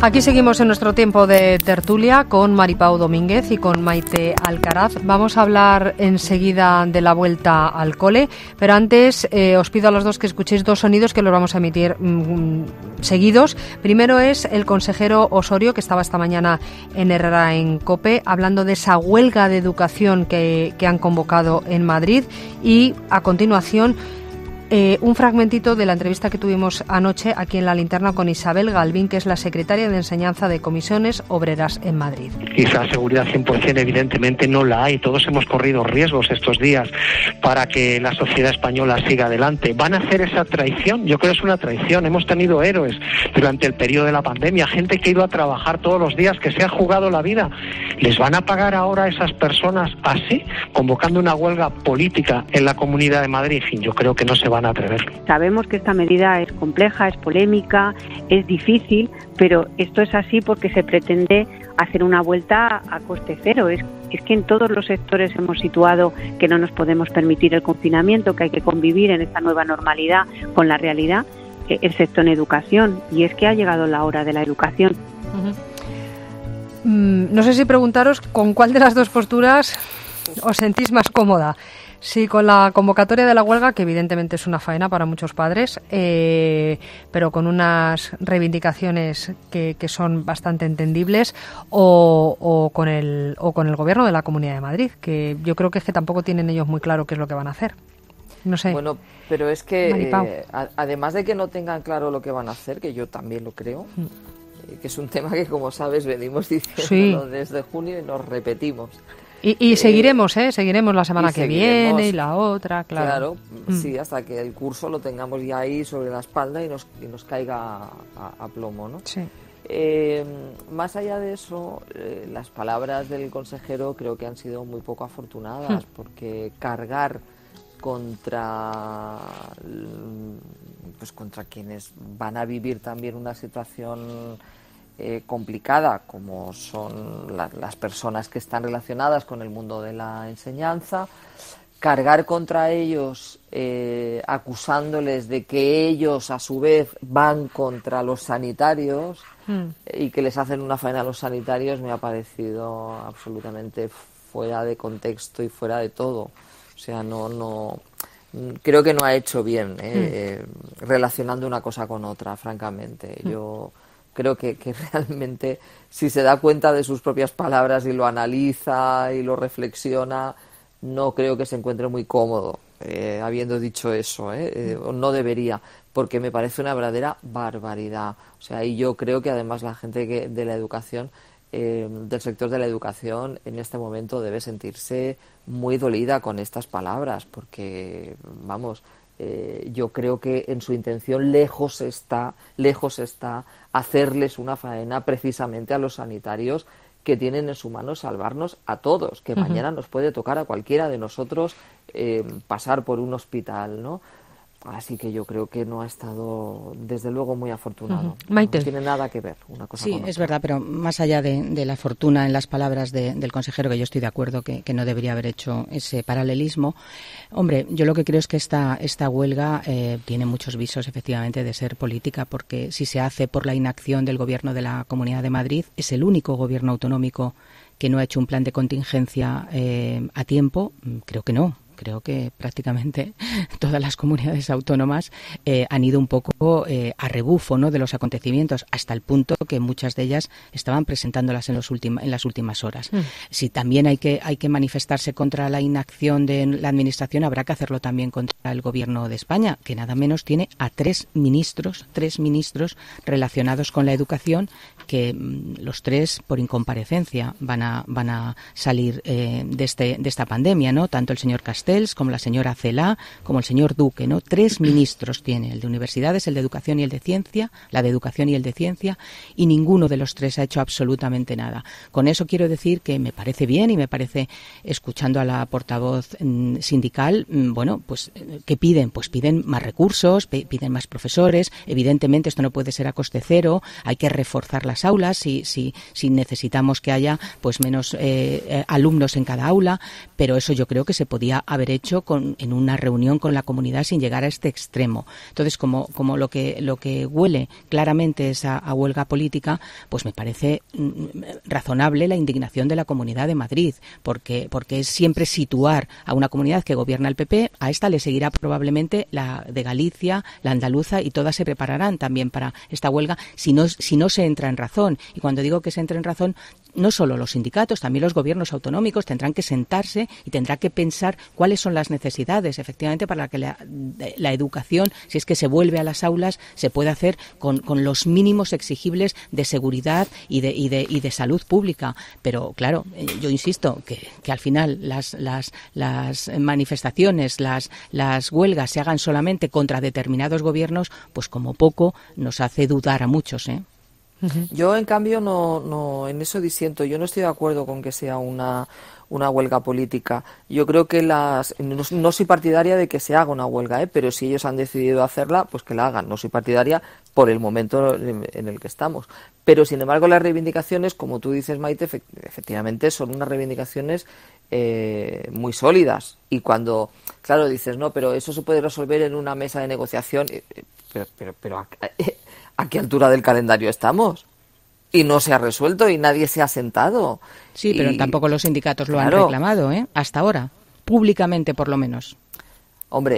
Aquí seguimos en nuestro tiempo de tertulia con Maripau Domínguez y con Maite Alcaraz. Vamos a hablar enseguida de la vuelta al cole, pero antes eh, os pido a los dos que escuchéis dos sonidos que los vamos a emitir mmm, seguidos. Primero es el consejero Osorio, que estaba esta mañana en Herrera en COPE, hablando de esa huelga de educación que, que han convocado en Madrid, y a continuación Eh, un fragmentito de la entrevista que tuvimos anoche aquí en La Linterna con Isabel Galvín, que es la secretaria de Enseñanza de Comisiones Obreras en Madrid. Esa seguridad cien por ciento evidentemente no la hay. Todos hemos corrido riesgos estos días para que la sociedad española siga adelante. ¿Van a hacer esa traición? Yo creo que es una traición. Hemos tenido héroes durante el periodo de la pandemia, gente que ha ido a trabajar todos los días, que se ha jugado la vida. ¿Les van a pagar ahora a esas personas así, convocando una huelga política en la Comunidad de Madrid? En fin, yo creo que no se van a atrever. Sabemos que esta medida es compleja, es polémica, es difícil, pero esto es así porque se pretende hacer una vuelta a coste cero. Es, es que en todos los sectores hemos situado que no nos podemos permitir el confinamiento, que hay que convivir en esta nueva normalidad con la realidad, excepto en educación, y es que ha llegado la hora de la educación. Uh-huh. Mm, no sé si preguntaros con cuál de las dos posturas os sentís más cómoda. Sí, con la convocatoria de la huelga, que evidentemente es una faena para muchos padres, eh, pero con unas reivindicaciones que, que son bastante entendibles, o, o con el o con el gobierno de la Comunidad de Madrid, que yo creo que es que tampoco tienen ellos muy claro qué es lo que van a hacer. No sé. Bueno, pero es que eh, a, además de que no tengan claro lo que van a hacer, que yo también lo creo, mm. eh, que es un tema que, como sabes, venimos diciendo sí. desde junio y nos repetimos. Y, y seguiremos, ¿eh? Seguiremos la semana que viene y la otra, claro. Claro, mm. sí, hasta que el curso lo tengamos ya ahí sobre la espalda y nos, y nos caiga a, a plomo, ¿no? Sí. Eh, más allá de eso, eh, las palabras del consejero creo que han sido muy poco afortunadas, mm. porque cargar contra, pues contra quienes van a vivir también una situación Eh, complicada, como son la, las personas que están relacionadas con el mundo de la enseñanza, cargar contra ellos eh, acusándoles de que ellos a su vez van contra los sanitarios mm. y que les hacen una faena a los sanitarios, me ha parecido absolutamente fuera de contexto y fuera de todo. O sea, no, no creo que no ha hecho bien eh, mm. relacionando una cosa con otra, francamente. Mm. Yo creo que, que realmente, si se da cuenta de sus propias palabras y lo analiza y lo reflexiona, no creo que se encuentre muy cómodo eh, habiendo dicho eso, ¿eh? Eh, no debería, porque me parece una verdadera barbaridad. O sea, y yo creo que además la gente que, de la educación, eh, del sector de la educación, en este momento debe sentirse muy dolida con estas palabras, porque, vamos, Eh, yo creo que en su intención lejos está, lejos está hacerles una faena precisamente a los sanitarios, que tienen en su mano salvarnos a todos, que uh-huh. mañana nos puede tocar a cualquiera de nosotros eh, pasar por un hospital, ¿no? Así que yo creo que no ha estado, desde luego, muy afortunado. Uh-huh. Maite. No tiene nada que ver una cosa sí, con otra. Sí, es verdad, pero más allá de, de la fortuna en las palabras de, del consejero, que yo estoy de acuerdo que, que no debería haber hecho ese paralelismo, hombre, yo lo que creo es que esta, esta huelga eh, tiene muchos visos, efectivamente, de ser política, porque si se hace por la inacción del Gobierno de la Comunidad de Madrid, es el único gobierno autonómico que no ha hecho un plan de contingencia eh, a tiempo. Creo que no. Creo que prácticamente todas las comunidades autónomas eh, han ido un poco eh, a rebufo, ¿no?, de los acontecimientos, hasta el punto que muchas de ellas estaban presentándolas en, los ultima, en las últimas horas. Mm. Si también hay que, hay que manifestarse contra la inacción de la Administración, habrá que hacerlo también contra el Gobierno de España, que nada menos tiene a tres ministros, tres ministros relacionados con la educación, que mm, los tres, por incomparecencia, van a, van a salir eh, de, este, de esta pandemia, ¿no? Tanto el señor Castells como la señora Celaá, como el señor Duque, ¿no? Tres ministros tiene, el de Universidades, el de Educación y el de Ciencia, la de Educación y el de Ciencia, y ninguno de los tres ha hecho absolutamente nada. Con eso quiero decir que me parece bien, y me parece, escuchando a la portavoz mmm, sindical, mmm, bueno, pues, ¿qué piden? Pues piden más recursos, piden más profesores. Evidentemente esto no puede ser a coste cero, hay que reforzar las aulas si, si, si necesitamos que haya pues menos eh, eh, alumnos en cada aula, pero eso yo creo que se podía haber hecho con, en una reunión con la comunidad sin llegar a este extremo. Entonces, como, como lo que lo que huele claramente es a, a huelga política, pues me parece mm, razonable la indignación de la Comunidad de Madrid, porque, porque es siempre situar a una comunidad que gobierna el P P, a esta le seguirá probablemente la de Galicia, la andaluza, y todas se prepararán también para esta huelga si no, si no se entra en razón. Y cuando digo que se entre en razón, no solo los sindicatos, también los gobiernos autonómicos tendrán que sentarse y tendrán que pensar cuáles son las necesidades, efectivamente, para que la, la educación, si es que se vuelve a las aulas, se pueda hacer con, con los mínimos exigibles de seguridad y de, y de, y de salud pública. Pero, claro, yo insisto que, que al final las, las, las manifestaciones, las, las huelgas se hagan solamente contra determinados gobiernos, pues como poco nos hace dudar a muchos, ¿eh? Yo, en cambio, no, no, en eso disiento. Yo no estoy de acuerdo con que sea una, una huelga política. Yo creo que las, no, no soy partidaria de que se haga una huelga, ¿eh? Pero si ellos han decidido hacerla, pues que la hagan. No soy partidaria por el momento en el que estamos. Pero, sin embargo, las reivindicaciones, como tú dices, Maite, efectivamente son unas reivindicaciones eh, muy sólidas. Y cuando, claro, dices, no, pero eso se puede resolver en una mesa de negociación. Pero, pero, pero ¿a qué altura del calendario estamos? Y no se ha resuelto y nadie se ha sentado. Sí, y, pero tampoco los sindicatos lo claro, han reclamado, ¿eh? Hasta ahora, públicamente por lo menos. Hombre,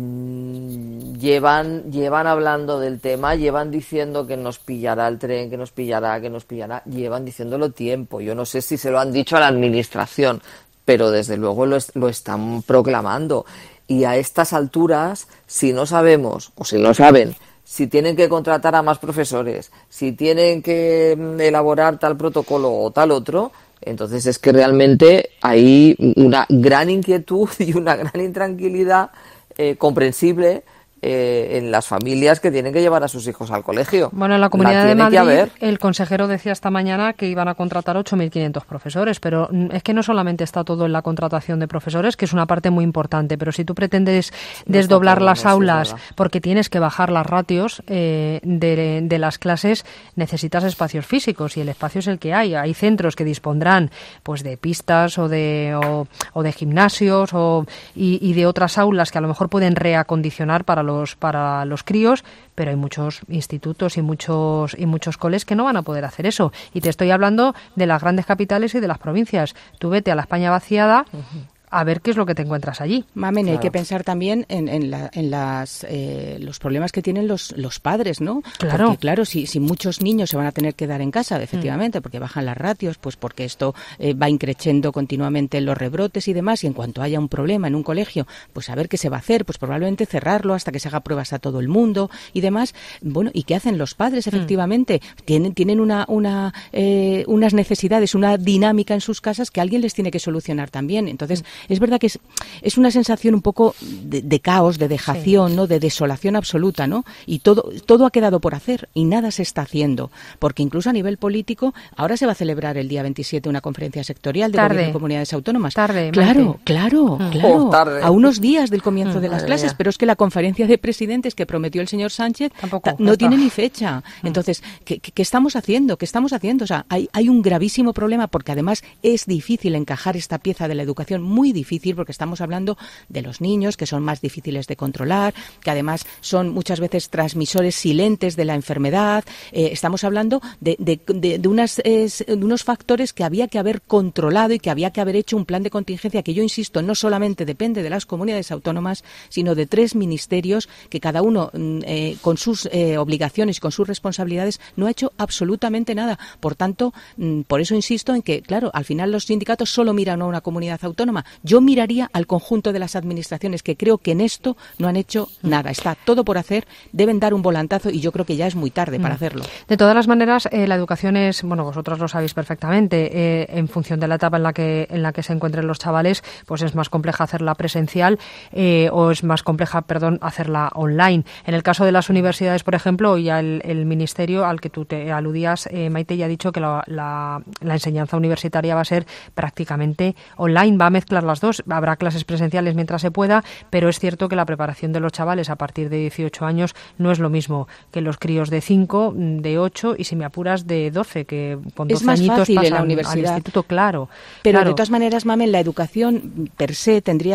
mmm, llevan llevan hablando del tema, llevan diciendo que nos pillará el tren, que nos pillará, que nos pillará, llevan diciéndolo tiempo. Yo no sé si se lo han dicho a la administración, pero desde luego lo, es, lo están proclamando. Y a estas alturas, si no sabemos, o si no saben, si tienen que contratar a más profesores, si tienen que elaborar tal protocolo o tal otro, entonces es que realmente hay una gran inquietud y una gran intranquilidad eh, comprensible eh, en las familias que tienen que llevar a sus hijos al colegio. Bueno, en la Comunidad de Madrid, el consejero decía esta mañana que iban a contratar ocho mil quinientos profesores, pero es que no solamente está todo en la contratación de profesores, que es una parte muy importante, pero si tú pretendes no desdoblar todo, las no, aulas sí, porque tienes que bajar las ratios eh, de, de las clases, necesitas espacios físicos y el espacio es el que hay. Hay centros que dispondrán pues de pistas o de, o, o de gimnasios o, y, y de otras aulas que a lo mejor pueden reacondicionar para los para los críos, pero hay muchos institutos y muchos y muchos coles que no van a poder hacer eso. Y te estoy hablando de las grandes capitales y de las provincias. Tú vete a la España vaciada uh-huh. a ver qué es lo que te encuentras allí. Mamen, claro. Hay que pensar también en, en, la, en las, eh, los problemas que tienen los, los padres, ¿no? Claro. Porque, claro, si, si muchos niños se van a tener que dar en casa, efectivamente, mm. porque bajan las ratios, pues porque esto eh, va increciendo continuamente los rebrotes y demás, y en cuanto haya un problema en un colegio, pues a ver qué se va a hacer, pues probablemente cerrarlo hasta que se haga pruebas a todo el mundo y demás. Bueno, ¿y qué hacen los padres, efectivamente? Mm. Tienen, tienen una, una, eh, unas necesidades, una dinámica en sus casas que alguien les tiene que solucionar también. Entonces, mm. es verdad que es, es una sensación un poco de, de caos, de dejación, sí. ¿no? De desolación absoluta, ¿no? Y todo, todo ha quedado por hacer y nada se está haciendo. Porque incluso a nivel político, ahora se va a celebrar el día veintisiete una conferencia sectorial de tarde. gobierno de comunidades autónomas. Tarde, claro, Maite. claro, mm. claro. Oh, tarde. A unos días del comienzo mm, de las clases, mía. Pero es que la conferencia de presidentes que prometió el señor Sánchez Tampoco, ta, no está. tiene ni fecha. Mm. Entonces, ¿qué, qué, ¿qué estamos haciendo? ¿Qué estamos haciendo? O sea, hay, hay un gravísimo problema porque además es difícil encajar esta pieza de la educación, muy difícil, porque estamos hablando de los niños, que son más difíciles de controlar, que además son muchas veces transmisores silentes de la enfermedad. Eh, estamos hablando de, de, de, de, unas, eh, de unos factores que había que haber controlado y que había que haber hecho un plan de contingencia que, yo insisto, no solamente depende de las comunidades autónomas, sino de tres ministerios que cada uno, eh, con sus eh, obligaciones y con sus responsabilidades, no ha hecho absolutamente nada. Por tanto, mm, por eso insisto en que, claro, al final los sindicatos solo miran a una comunidad autónoma. Yo miraría al conjunto de las administraciones, que creo que en esto no han hecho nada. Está todo por hacer, deben dar un volantazo y yo creo que ya es muy tarde para hacerlo. De todas las maneras, eh, la educación es, bueno, vosotros lo sabéis perfectamente, eh, en función de la etapa en la que en la que se encuentren los chavales, pues es más compleja hacerla presencial eh, o es más compleja, perdón, hacerla online. En el caso de las universidades, por ejemplo, ya el, el ministerio al que tú te aludías, eh, Maite, ya ha dicho que la, la, la enseñanza universitaria va a ser prácticamente online, va a mezclar las dos, habrá clases presenciales mientras se pueda, pero es cierto que la preparación de los chavales a partir de dieciocho años no es lo mismo que los críos de cinco, de ocho y, si me apuras, de doce, que con doce añitos fácil pasan en la universidad al instituto, claro. Pero claro. de todas maneras, Mamen, la educación per se tendría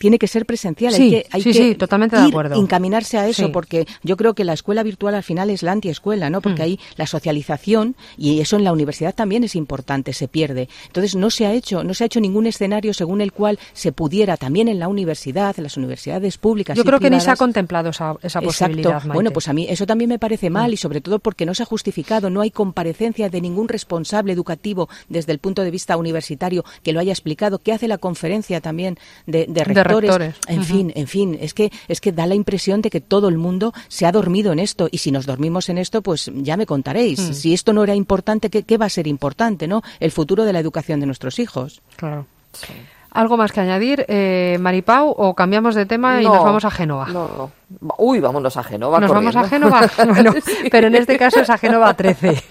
tiene que ser presencial. Sí, hay que, hay sí, que sí, totalmente de ir, acuerdo. encaminarse a eso, Sí. porque yo creo que la escuela virtual al final es la antiescuela, ¿no? Porque mm. ahí la socialización, y eso en la universidad también es importante, se pierde. Entonces no se ha hecho, no se ha hecho ningún escenario según el cual se pudiera también en la universidad, en las universidades públicas. Yo y creo que privadas, ni se ha contemplado esa, esa posibilidad. Exacto. Maite. Bueno, pues a mí eso también me parece mal mm. y sobre todo porque no se ha justificado, no hay comparecencia de ningún responsable educativo desde el punto de vista universitario que lo haya explicado. ¿Qué hace la conferencia también de, de rectores? De rectores. En uh-huh. fin, en fin, es que es que da la impresión de que todo el mundo se ha dormido en esto, y si nos dormimos en esto, pues ya me contaréis. Mm. Si esto no era importante, ¿qué, qué va a ser importante, no? El futuro de la educación de nuestros hijos. Claro. Sí. ¿Algo más que añadir, eh, Maripau, o cambiamos de tema y no, nos vamos a Génova? No, no. Uy, vámonos a Génova. ¿Nos corriendo. vamos a Génova? Bueno, sí. Pero en este caso es a Génova trece.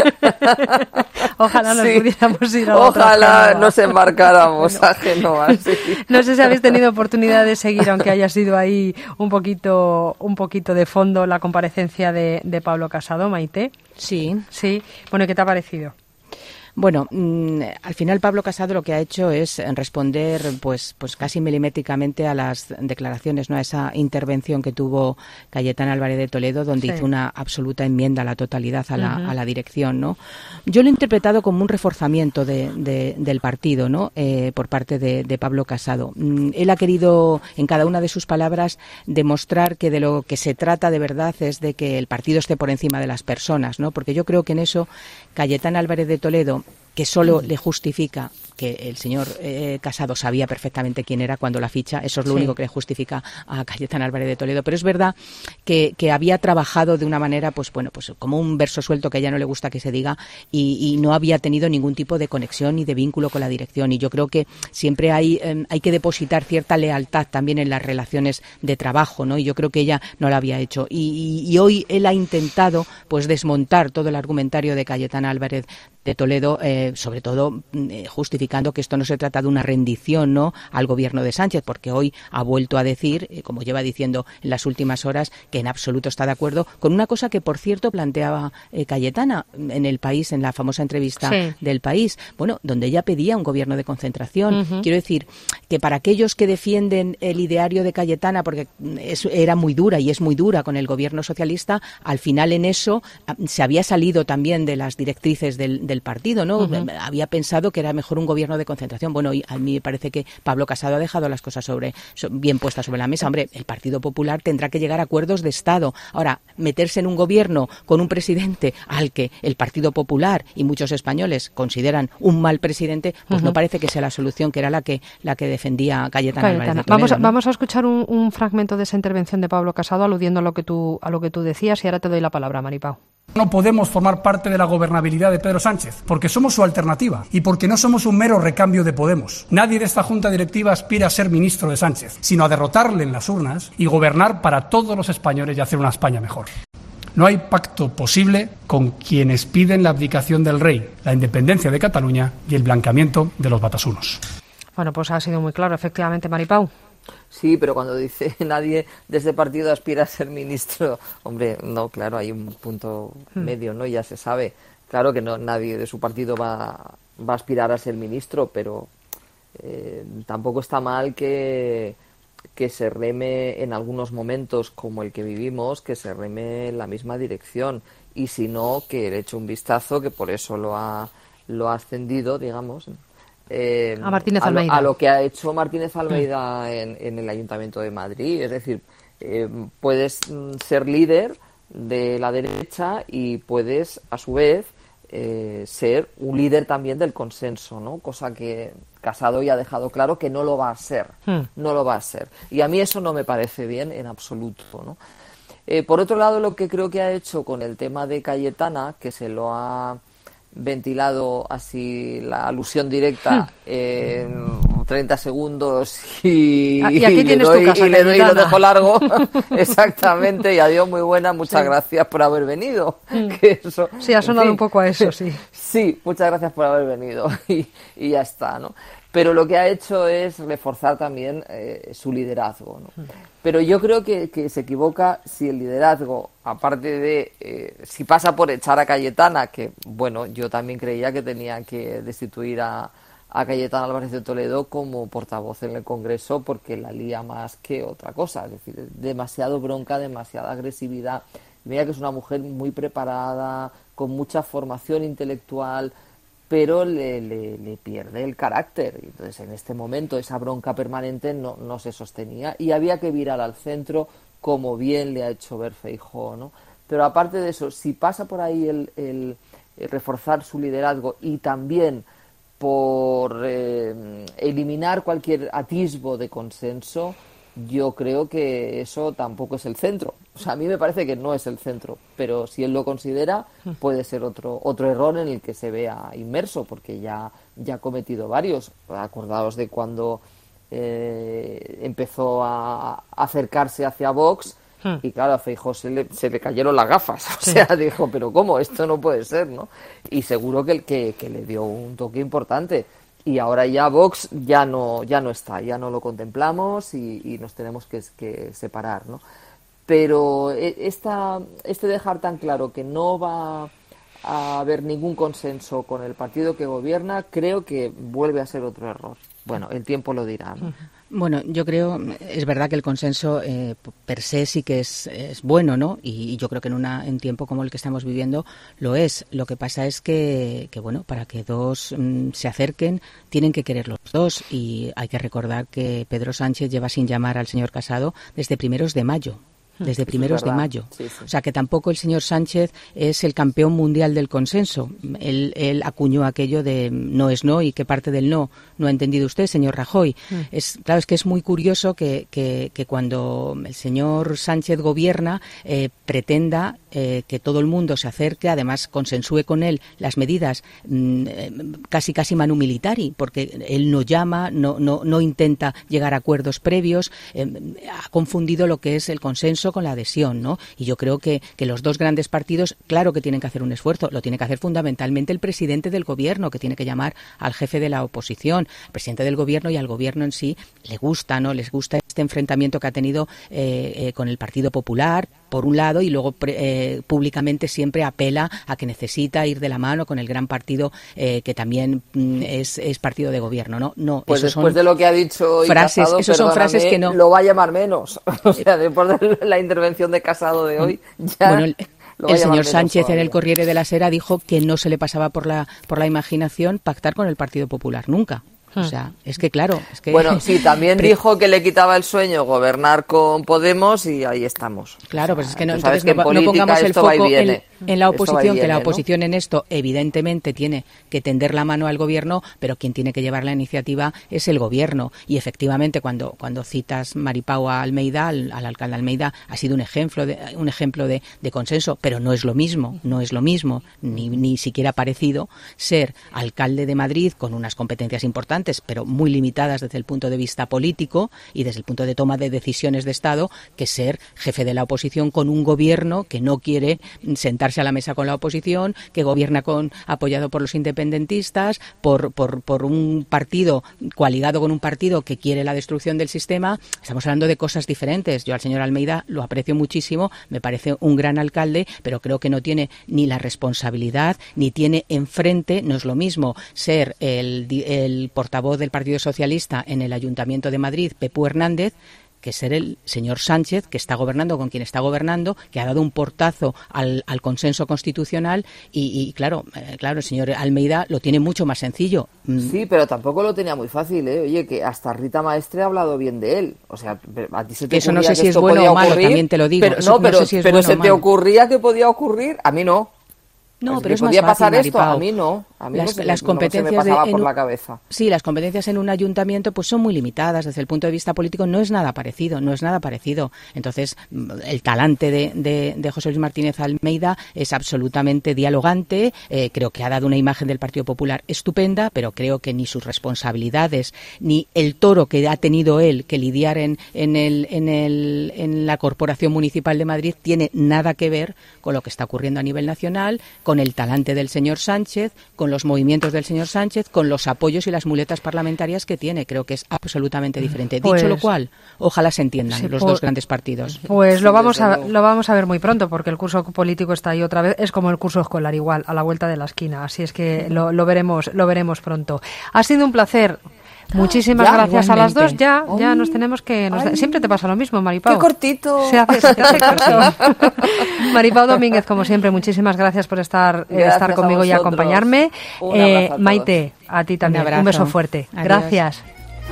Ojalá nos sí. pudiéramos ir a Ojalá otra nos embarcáramos bueno. a Génova. Sí. No sé si habéis tenido oportunidad de seguir, aunque haya sido ahí un poquito, un poquito de fondo, la comparecencia de, de Pablo Casado, Maite. Sí. Sí. Bueno, ¿qué te ha parecido? Bueno, mmm, al final Pablo Casado lo que ha hecho es responder pues pues casi milimétricamente a las declaraciones, ¿no? A esa intervención que tuvo Cayetana Álvarez de Toledo, donde sí. hizo una absoluta enmienda a la totalidad a la, uh-huh. a la dirección, ¿no? Yo lo he interpretado como un reforzamiento de, de, del partido, ¿no? Eh, por parte de, de Pablo Casado. Mm, él ha querido, en cada una de sus palabras, demostrar que de lo que se trata de verdad es de que el partido esté por encima de las personas, ¿no? Porque yo creo que en eso Cayetana Álvarez de Toledo, que solo le justifica que el señor eh, Casado sabía perfectamente quién era cuando la ficha, eso es lo sí. único que le justifica a Cayetana Álvarez de Toledo, pero es verdad que, que había trabajado de una manera, pues bueno, pues como un verso suelto que a ella no le gusta que se diga, y, y no había tenido ningún tipo de conexión ni de vínculo con la dirección, y yo creo que siempre hay, eh, hay que depositar cierta lealtad también en las relaciones de trabajo, ¿no? Y yo creo que ella no la había hecho, y, y, y hoy él ha intentado pues desmontar todo el argumentario de Cayetana Álvarez de Toledo, eh, sobre todo eh, justificando que esto no se trata de una rendición, ¿no?, al gobierno de Sánchez, porque hoy ha vuelto a decir, eh, como lleva diciendo en las últimas horas, que en absoluto está de acuerdo con una cosa que, por cierto, planteaba eh, Cayetana en El País, en la famosa entrevista sí. del País, bueno, donde ella pedía un gobierno de concentración. Uh-huh. Quiero decir que para aquellos que defienden el ideario de Cayetana, porque es, era muy dura y es muy dura con el gobierno socialista, al final en eso se había salido también de las directrices del del partido, ¿no? Uh-huh. Había pensado que era mejor un gobierno de concentración. Bueno, y a mí me parece que Pablo Casado ha dejado las cosas sobre so, bien puestas sobre la mesa. Hombre, el Partido Popular tendrá que llegar a acuerdos de Estado. Ahora, meterse en un gobierno con un presidente al que el Partido Popular y muchos españoles consideran un mal presidente, pues uh-huh. no parece que sea la solución, que era la que la que defendía Cayetana Álvarez de Toledo, vamos, a, ¿no? vamos a escuchar un, un fragmento de esa intervención de Pablo Casado aludiendo a lo que tú a lo que tú decías, y ahora te doy la palabra, Maripau. No podemos formar parte de la gobernabilidad de Pedro Sánchez, porque somos su alternativa y porque no somos un mero recambio de Podemos. Nadie de esta junta directiva aspira a ser ministro de Sánchez, sino a derrotarle en las urnas y gobernar para todos los españoles y hacer una España mejor. No hay pacto posible con quienes piden la abdicación del rey, la independencia de Cataluña y el blanqueamiento de los batasunos. Bueno, pues ha sido muy claro, efectivamente, Maripau. Sí, pero cuando dice nadie de este partido aspira a ser ministro, hombre, no, claro, hay un punto medio, ¿no? Ya se sabe. Claro que no, nadie de su partido va, va a aspirar a ser ministro, pero eh, tampoco está mal que, que se reme en algunos momentos como el que vivimos, que se reme en la misma dirección. Y si no, que le eche un vistazo, que por eso lo ha, lo ha ascendido, digamos, Eh, a Martínez a lo, Almeida. a lo que ha hecho Martínez Almeida mm. en, en el Ayuntamiento de Madrid. Es decir, eh, puedes ser líder de la derecha y puedes, a su vez, eh, ser un líder también del consenso, ¿no? Cosa que Casado ya ha dejado claro que no lo va a ser. Mm. No lo va a ser. Y a mí eso no me parece bien en absoluto, ¿no? Eh, por otro lado, lo que creo que ha hecho con el tema de Cayetana, que se lo ha ventilado así la alusión directa en treinta segundos y, y, aquí y, le, doy, casa, y le doy y lo dejo largo. Exactamente, y adiós, muy buena, muchas sí. gracias por haber venido. Mm. Que eso, sí, ha sonado en fin, un poco a eso, sí. Sí, muchas gracias por haber venido y, y ya está, ¿no? Pero lo que ha hecho es reforzar también eh, su liderazgo, ¿no? Mm. Pero yo creo que, que se equivoca si el liderazgo, aparte de, eh, si pasa por echar a Cayetana, que, bueno, yo también creía que tenía que destituir a, a Cayetano Álvarez de Toledo como portavoz en el Congreso porque la lía más que otra cosa, es decir, demasiado bronca, demasiada agresividad. Mira que es una mujer muy preparada, con mucha formación intelectual, pero le, le, le pierde el carácter. Entonces, en este momento, esa bronca permanente no, no se sostenía y había que virar al centro, como bien le ha hecho ver Feijóo, ¿no? Pero aparte de eso, si pasa por ahí el, el, el reforzar su liderazgo y también por eh, eliminar cualquier atisbo de consenso, yo creo que eso tampoco es el centro. O sea, a mí me parece que no es el centro, pero si él lo considera, puede ser otro otro error en el que se vea inmerso, porque ya, ya ha cometido varios. Acordaos de cuando eh, empezó a acercarse hacia Vox, y claro, a Feijóo se le, se le cayeron las gafas. O sea, dijo, pero ¿cómo? Esto no puede ser, ¿no? Y seguro que, que, que le dio un toque importante. Y ahora ya Vox ya no ya no está, ya no lo contemplamos y, y nos tenemos que, que separar, ¿no? Pero esta, este dejar tan claro que no va a haber ningún consenso con el partido que gobierna, creo que vuelve a ser otro error. Bueno, el tiempo lo dirá, ¿no? Bueno, yo creo, es verdad que el consenso eh, per se sí que es, es bueno, ¿no? Y, y yo creo que en una en tiempo como el que estamos viviendo lo es. Lo que pasa es que, que bueno, para que dos mm, se acerquen, tienen que querer los dos. Y hay que recordar que Pedro Sánchez lleva sin llamar al señor Casado desde primeros de mayo. Desde primeros de mayo. Sí, sí. O sea, que tampoco el señor Sánchez es el campeón mundial del consenso. Él, él acuñó aquello de no es no y qué parte del no no ha entendido usted, señor Rajoy. Mm. Es, claro, es que es muy curioso que, que, que cuando el señor Sánchez gobierna eh, pretenda eh, que todo el mundo se acerque, además consensúe con él las medidas mm, casi casi manu militari, porque él no llama, no, no, no intenta llegar a acuerdos previos, eh, ha confundido lo que es el consenso con la adhesión, ¿no? Y yo creo que, que los dos grandes partidos, claro que tienen que hacer un esfuerzo, lo tiene que hacer fundamentalmente el presidente del gobierno, que tiene que llamar al jefe de la oposición. El presidente del gobierno y al gobierno en sí le gusta, ¿no? Les gusta este enfrentamiento que ha tenido eh, eh, con el Partido Popular, por un lado, y luego eh, públicamente siempre apela a que necesita ir de la mano con el gran partido eh, que también mm, es, es partido de gobierno, ¿no? No, pues eso después son de lo que ha dicho frases, Casado, eso son frases que no lo va a llamar menos. O sea, después de la intervención de Casado de hoy, ya... Bueno, el, el señor Sánchez todavía en el Corriere de la Sera dijo que no se le pasaba por la por la imaginación pactar con el Partido Popular nunca. O sea, es que claro, es que... Bueno, sí, también dijo que le quitaba el sueño gobernar con Podemos y ahí estamos. Claro, o sea, pues es que no, entonces que no, no pongamos el foco en, en la oposición, viene, que la ¿no? oposición en esto evidentemente tiene que tender la mano al gobierno, pero quien tiene que llevar la iniciativa es el gobierno. Y efectivamente, cuando cuando citas Maripau a Almeida, al, al alcalde Almeida, ha sido un ejemplo de un ejemplo de, de consenso, pero no es lo mismo, no es lo mismo, ni, ni siquiera parecido ser alcalde de Madrid con unas competencias importantes, pero muy limitadas desde el punto de vista político y desde el punto de toma de decisiones de Estado, que ser jefe de la oposición con un gobierno que no quiere sentarse a la mesa con la oposición, que gobierna con apoyado por los independentistas, por, por, por un partido coaligado con un partido que quiere la destrucción del sistema. Estamos hablando de cosas diferentes. Yo al señor Almeida lo aprecio muchísimo, me parece un gran alcalde, pero creo que no tiene ni la responsabilidad, ni tiene enfrente, no es lo mismo ser el, el portavoz del Partido Socialista en el Ayuntamiento de Madrid, Pepu Hernández, que ser el señor Sánchez, que está gobernando con quien está gobernando, que ha dado un portazo al, al consenso constitucional y, y claro, eh, claro, el señor Almeida lo tiene mucho más sencillo. Sí, pero tampoco lo tenía muy fácil, ¿eh? Oye, que hasta Rita Maestre ha hablado bien de él. O sea, a ti se te eso no sé que si es bueno o malo, también te lo digo. Pero, no, no pero, sé si es pero bueno se o te malo. ocurría que podía ocurrir, a mí no. No, pues pero es más podía fácil, pasar esto, Maripau. a mí no. A mí las, no se, las me, competencias no se me pasaba de, por en, la cabeza. Sí, las competencias en un ayuntamiento pues son muy limitadas. Desde el punto de vista político no es nada parecido, no es nada parecido. Entonces, el talante de, de, de José Luis Martínez Almeida es absolutamente dialogante. Eh, creo que ha dado una imagen del Partido Popular estupenda, pero creo que ni sus responsabilidades, ni el toro que ha tenido él que lidiar en, en, el, en, el, en la Corporación Municipal de Madrid tiene nada que ver con lo que está ocurriendo a nivel nacional, con el talante del señor Sánchez, con con los movimientos del señor Sánchez, con los apoyos y las muletas parlamentarias que tiene. Creo que es absolutamente diferente. Pues, Dicho lo cual, ojalá se entiendan sí, los pues, dos grandes partidos. Pues lo vamos a lo vamos a ver muy pronto, porque el curso político está ahí otra vez. Es como el curso escolar, igual, a la vuelta de la esquina. Así es que lo, lo veremos, lo veremos pronto. Ha sido un placer. Muchísimas ya, gracias igualmente. A las dos. Ya, oh. ya nos tenemos que... Nos, siempre te pasa lo mismo, Maripau. ¡Qué cortito! Se hace, se hace corto. Maripau Domínguez, como siempre, muchísimas gracias por estar, gracias estar conmigo y acompañarme. Eh, a Maite, a ti también. Un, un beso fuerte. Adiós. Gracias.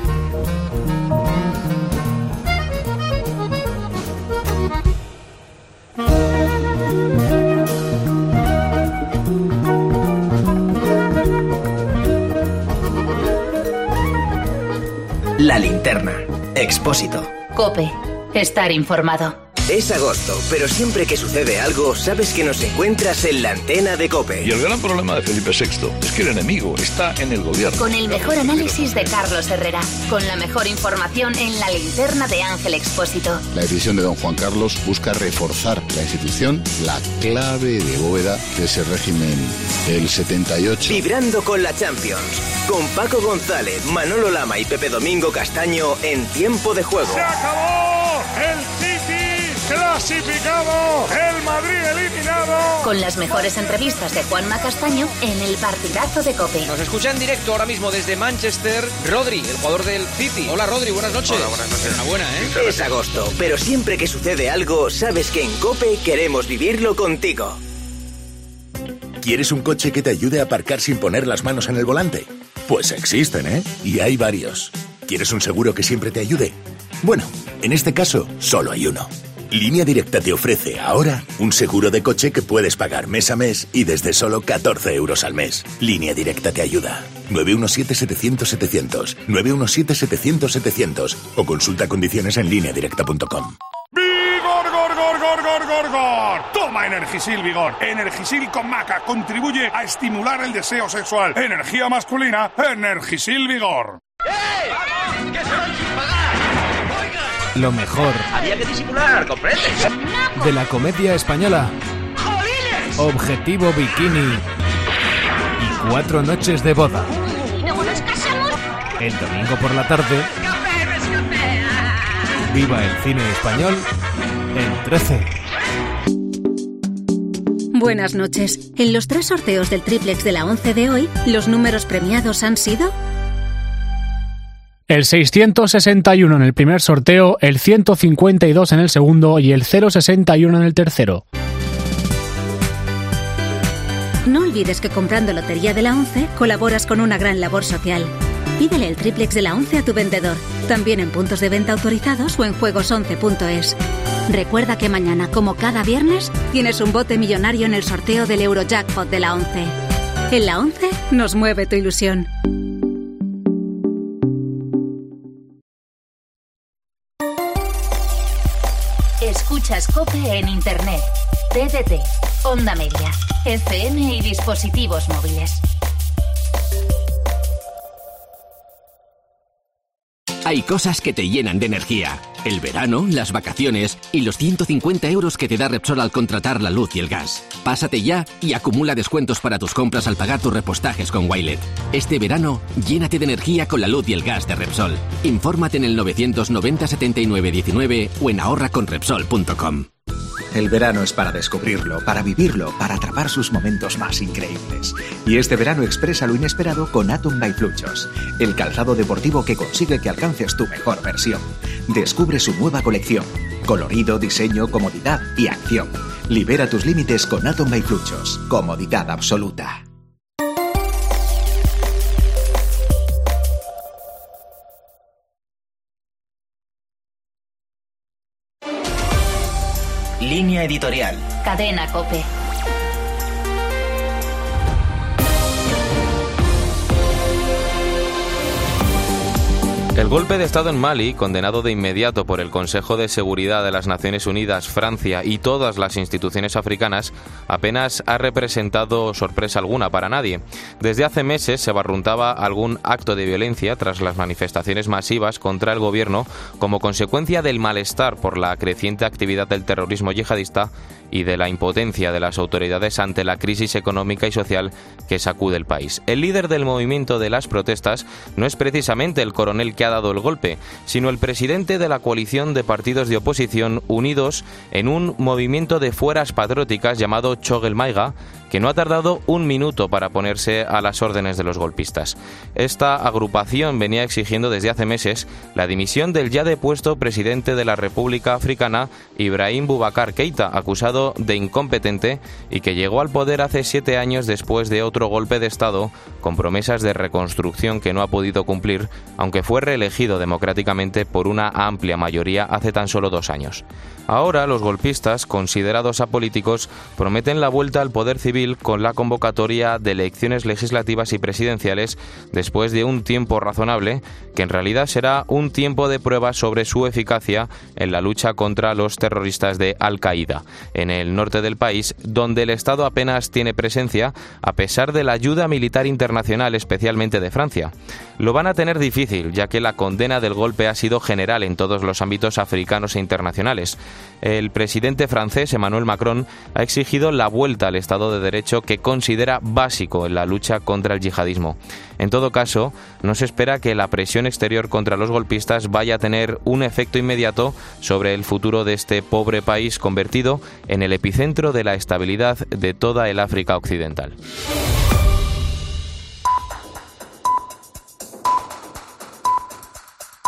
La linterna. Expósito. COPE. Estar informado. Es agosto, pero siempre que sucede algo, sabes que nos encuentras en la antena de COPE. Y el gran problema de Felipe sexto es que el enemigo está en el gobierno. Con el mejor análisis de Carlos Herrera. Con la mejor información en la linterna de Ángel Expósito. La decisión de don Juan Carlos busca reforzar la institución, la clave de bóveda de ese régimen del setenta y ocho. Vibrando con la Champions. Con Paco González, Manolo Lama y Pepe Domingo Castaño en tiempo de juego. ¡Se acabó! ¡El City clasificado! ¡El Madrid eliminado! Con las mejores entrevistas de Juanma Castaño en el partidazo de COPE. Nos escucha en directo ahora mismo desde Manchester Rodri, el jugador del City. Hola Rodri, buenas noches. Hola, buenas noches. Enhorabuena, ¿eh? Es agosto, pero siempre que sucede algo, sabes que en COPE queremos vivirlo contigo. ¿Quieres un coche que te ayude a aparcar sin poner las manos en el volante? Pues existen, ¿eh? Y hay varios. ¿Quieres un seguro que siempre te ayude? Bueno, en este caso, solo hay uno. Línea Directa te ofrece ahora un seguro de coche que puedes pagar mes a mes y desde solo catorce euros al mes. Línea Directa te ayuda. nueve uno siete, setecientos, setecientos. nueve uno siete, setecientos, setecientos. O consulta condiciones en línea directa punto com. ¡Vigor, gor, gor, gor, gor, gor, gor! Toma Energisil Vigor. Energisil con maca contribuye a estimular el deseo sexual. Energía masculina, Energisil Vigor. ¡Eh! ¡Vamos! ¡Que se van sin pagar! ¡Oigan! Lo mejor. Había que disimular, ¿comprendes? De la comedia española. ¡Jolines! Objetivo Bikini. Y cuatro noches de boda. ¿Y luego nos casamos? El domingo por la tarde. ¡Café, rescate! Viva el cine español en trece. Buenas noches. En los tres sorteos del triplex de la once de hoy, los números premiados han sido... El seiscientos sesenta y uno en el primer sorteo, el ciento cincuenta y dos en el segundo y el cero sesenta y uno en el tercero. No olvides que comprando Lotería de la once colaboras con una gran labor social. Pídele el triplex de la once a tu vendedor, también en puntos de venta autorizados o en juegos once punto es. Recuerda que mañana, como cada viernes, tienes un bote millonario en el sorteo del Eurojackpot de la once. En la once nos mueve tu ilusión. Escuchas COPE en Internet, T D T, Onda Media, F M y dispositivos móviles. Hay cosas que te llenan de energía. El verano, las vacaciones y los ciento cincuenta euros que te da Repsol al contratar la luz y el gas. Pásate ya y acumula descuentos para tus compras al pagar tus repostajes con Wilet. Este verano, llénate de energía con la luz y el gas de Repsol. Infórmate en el novecientos noventa, setenta y nueve, diecinueve o en ahorra con repsol punto com. El verano es para descubrirlo, para vivirlo, para atrapar sus momentos más increíbles. Y este verano expresa lo inesperado con Atom by Fluchos, el calzado deportivo que consigue que alcances tu mejor versión. Descubre su nueva colección. Colorido, diseño, comodidad y acción. Libera tus límites con Atom by Fluchos. Comodidad absoluta. Línea editorial. Cadena COPE. El golpe de Estado en Mali, condenado de inmediato por el Consejo de Seguridad de las Naciones Unidas, Francia y todas las instituciones africanas, apenas ha representado sorpresa alguna para nadie. Desde hace meses se barruntaba algún acto de violencia tras las manifestaciones masivas contra el gobierno como consecuencia del malestar por la creciente actividad del terrorismo yihadista y de la impotencia de las autoridades ante la crisis económica y social que sacude el país. El líder del movimiento de las protestas no es precisamente el coronel que ha dado el golpe, sino el presidente de la coalición de partidos de oposición unidos en un movimiento de fueras patrióticas llamado Choguel Maiga, que no ha tardado un minuto para ponerse a las órdenes de los golpistas. Esta agrupación venía exigiendo desde hace meses la dimisión del ya depuesto presidente de la República Africana, Ibrahim Boubacar Keïta, acusado de incompetente y que llegó al poder hace siete años después de otro golpe de Estado con promesas de reconstrucción que no ha podido cumplir, aunque fue reelegido democráticamente por una amplia mayoría hace tan solo dos años. Ahora los golpistas, considerados apolíticos, prometen la vuelta al poder civil con la convocatoria de elecciones legislativas y presidenciales después de un tiempo razonable, que en realidad será un tiempo de prueba sobre su eficacia en la lucha contra los terroristas de Al-Qaeda, en el norte del país, donde el Estado apenas tiene presencia, a pesar de la ayuda militar internacional, especialmente de Francia. Lo van a tener difícil, ya que la condena del golpe ha sido general en todos los ámbitos africanos e internacionales. El presidente francés, Emmanuel Macron, ha exigido la vuelta al Estado de Derecho, que considera básico en la lucha contra el yihadismo. En todo caso, no se espera que la presión exterior contra los golpistas vaya a tener un efecto inmediato sobre el futuro de este pobre país convertido en el epicentro de la estabilidad de toda el África occidental.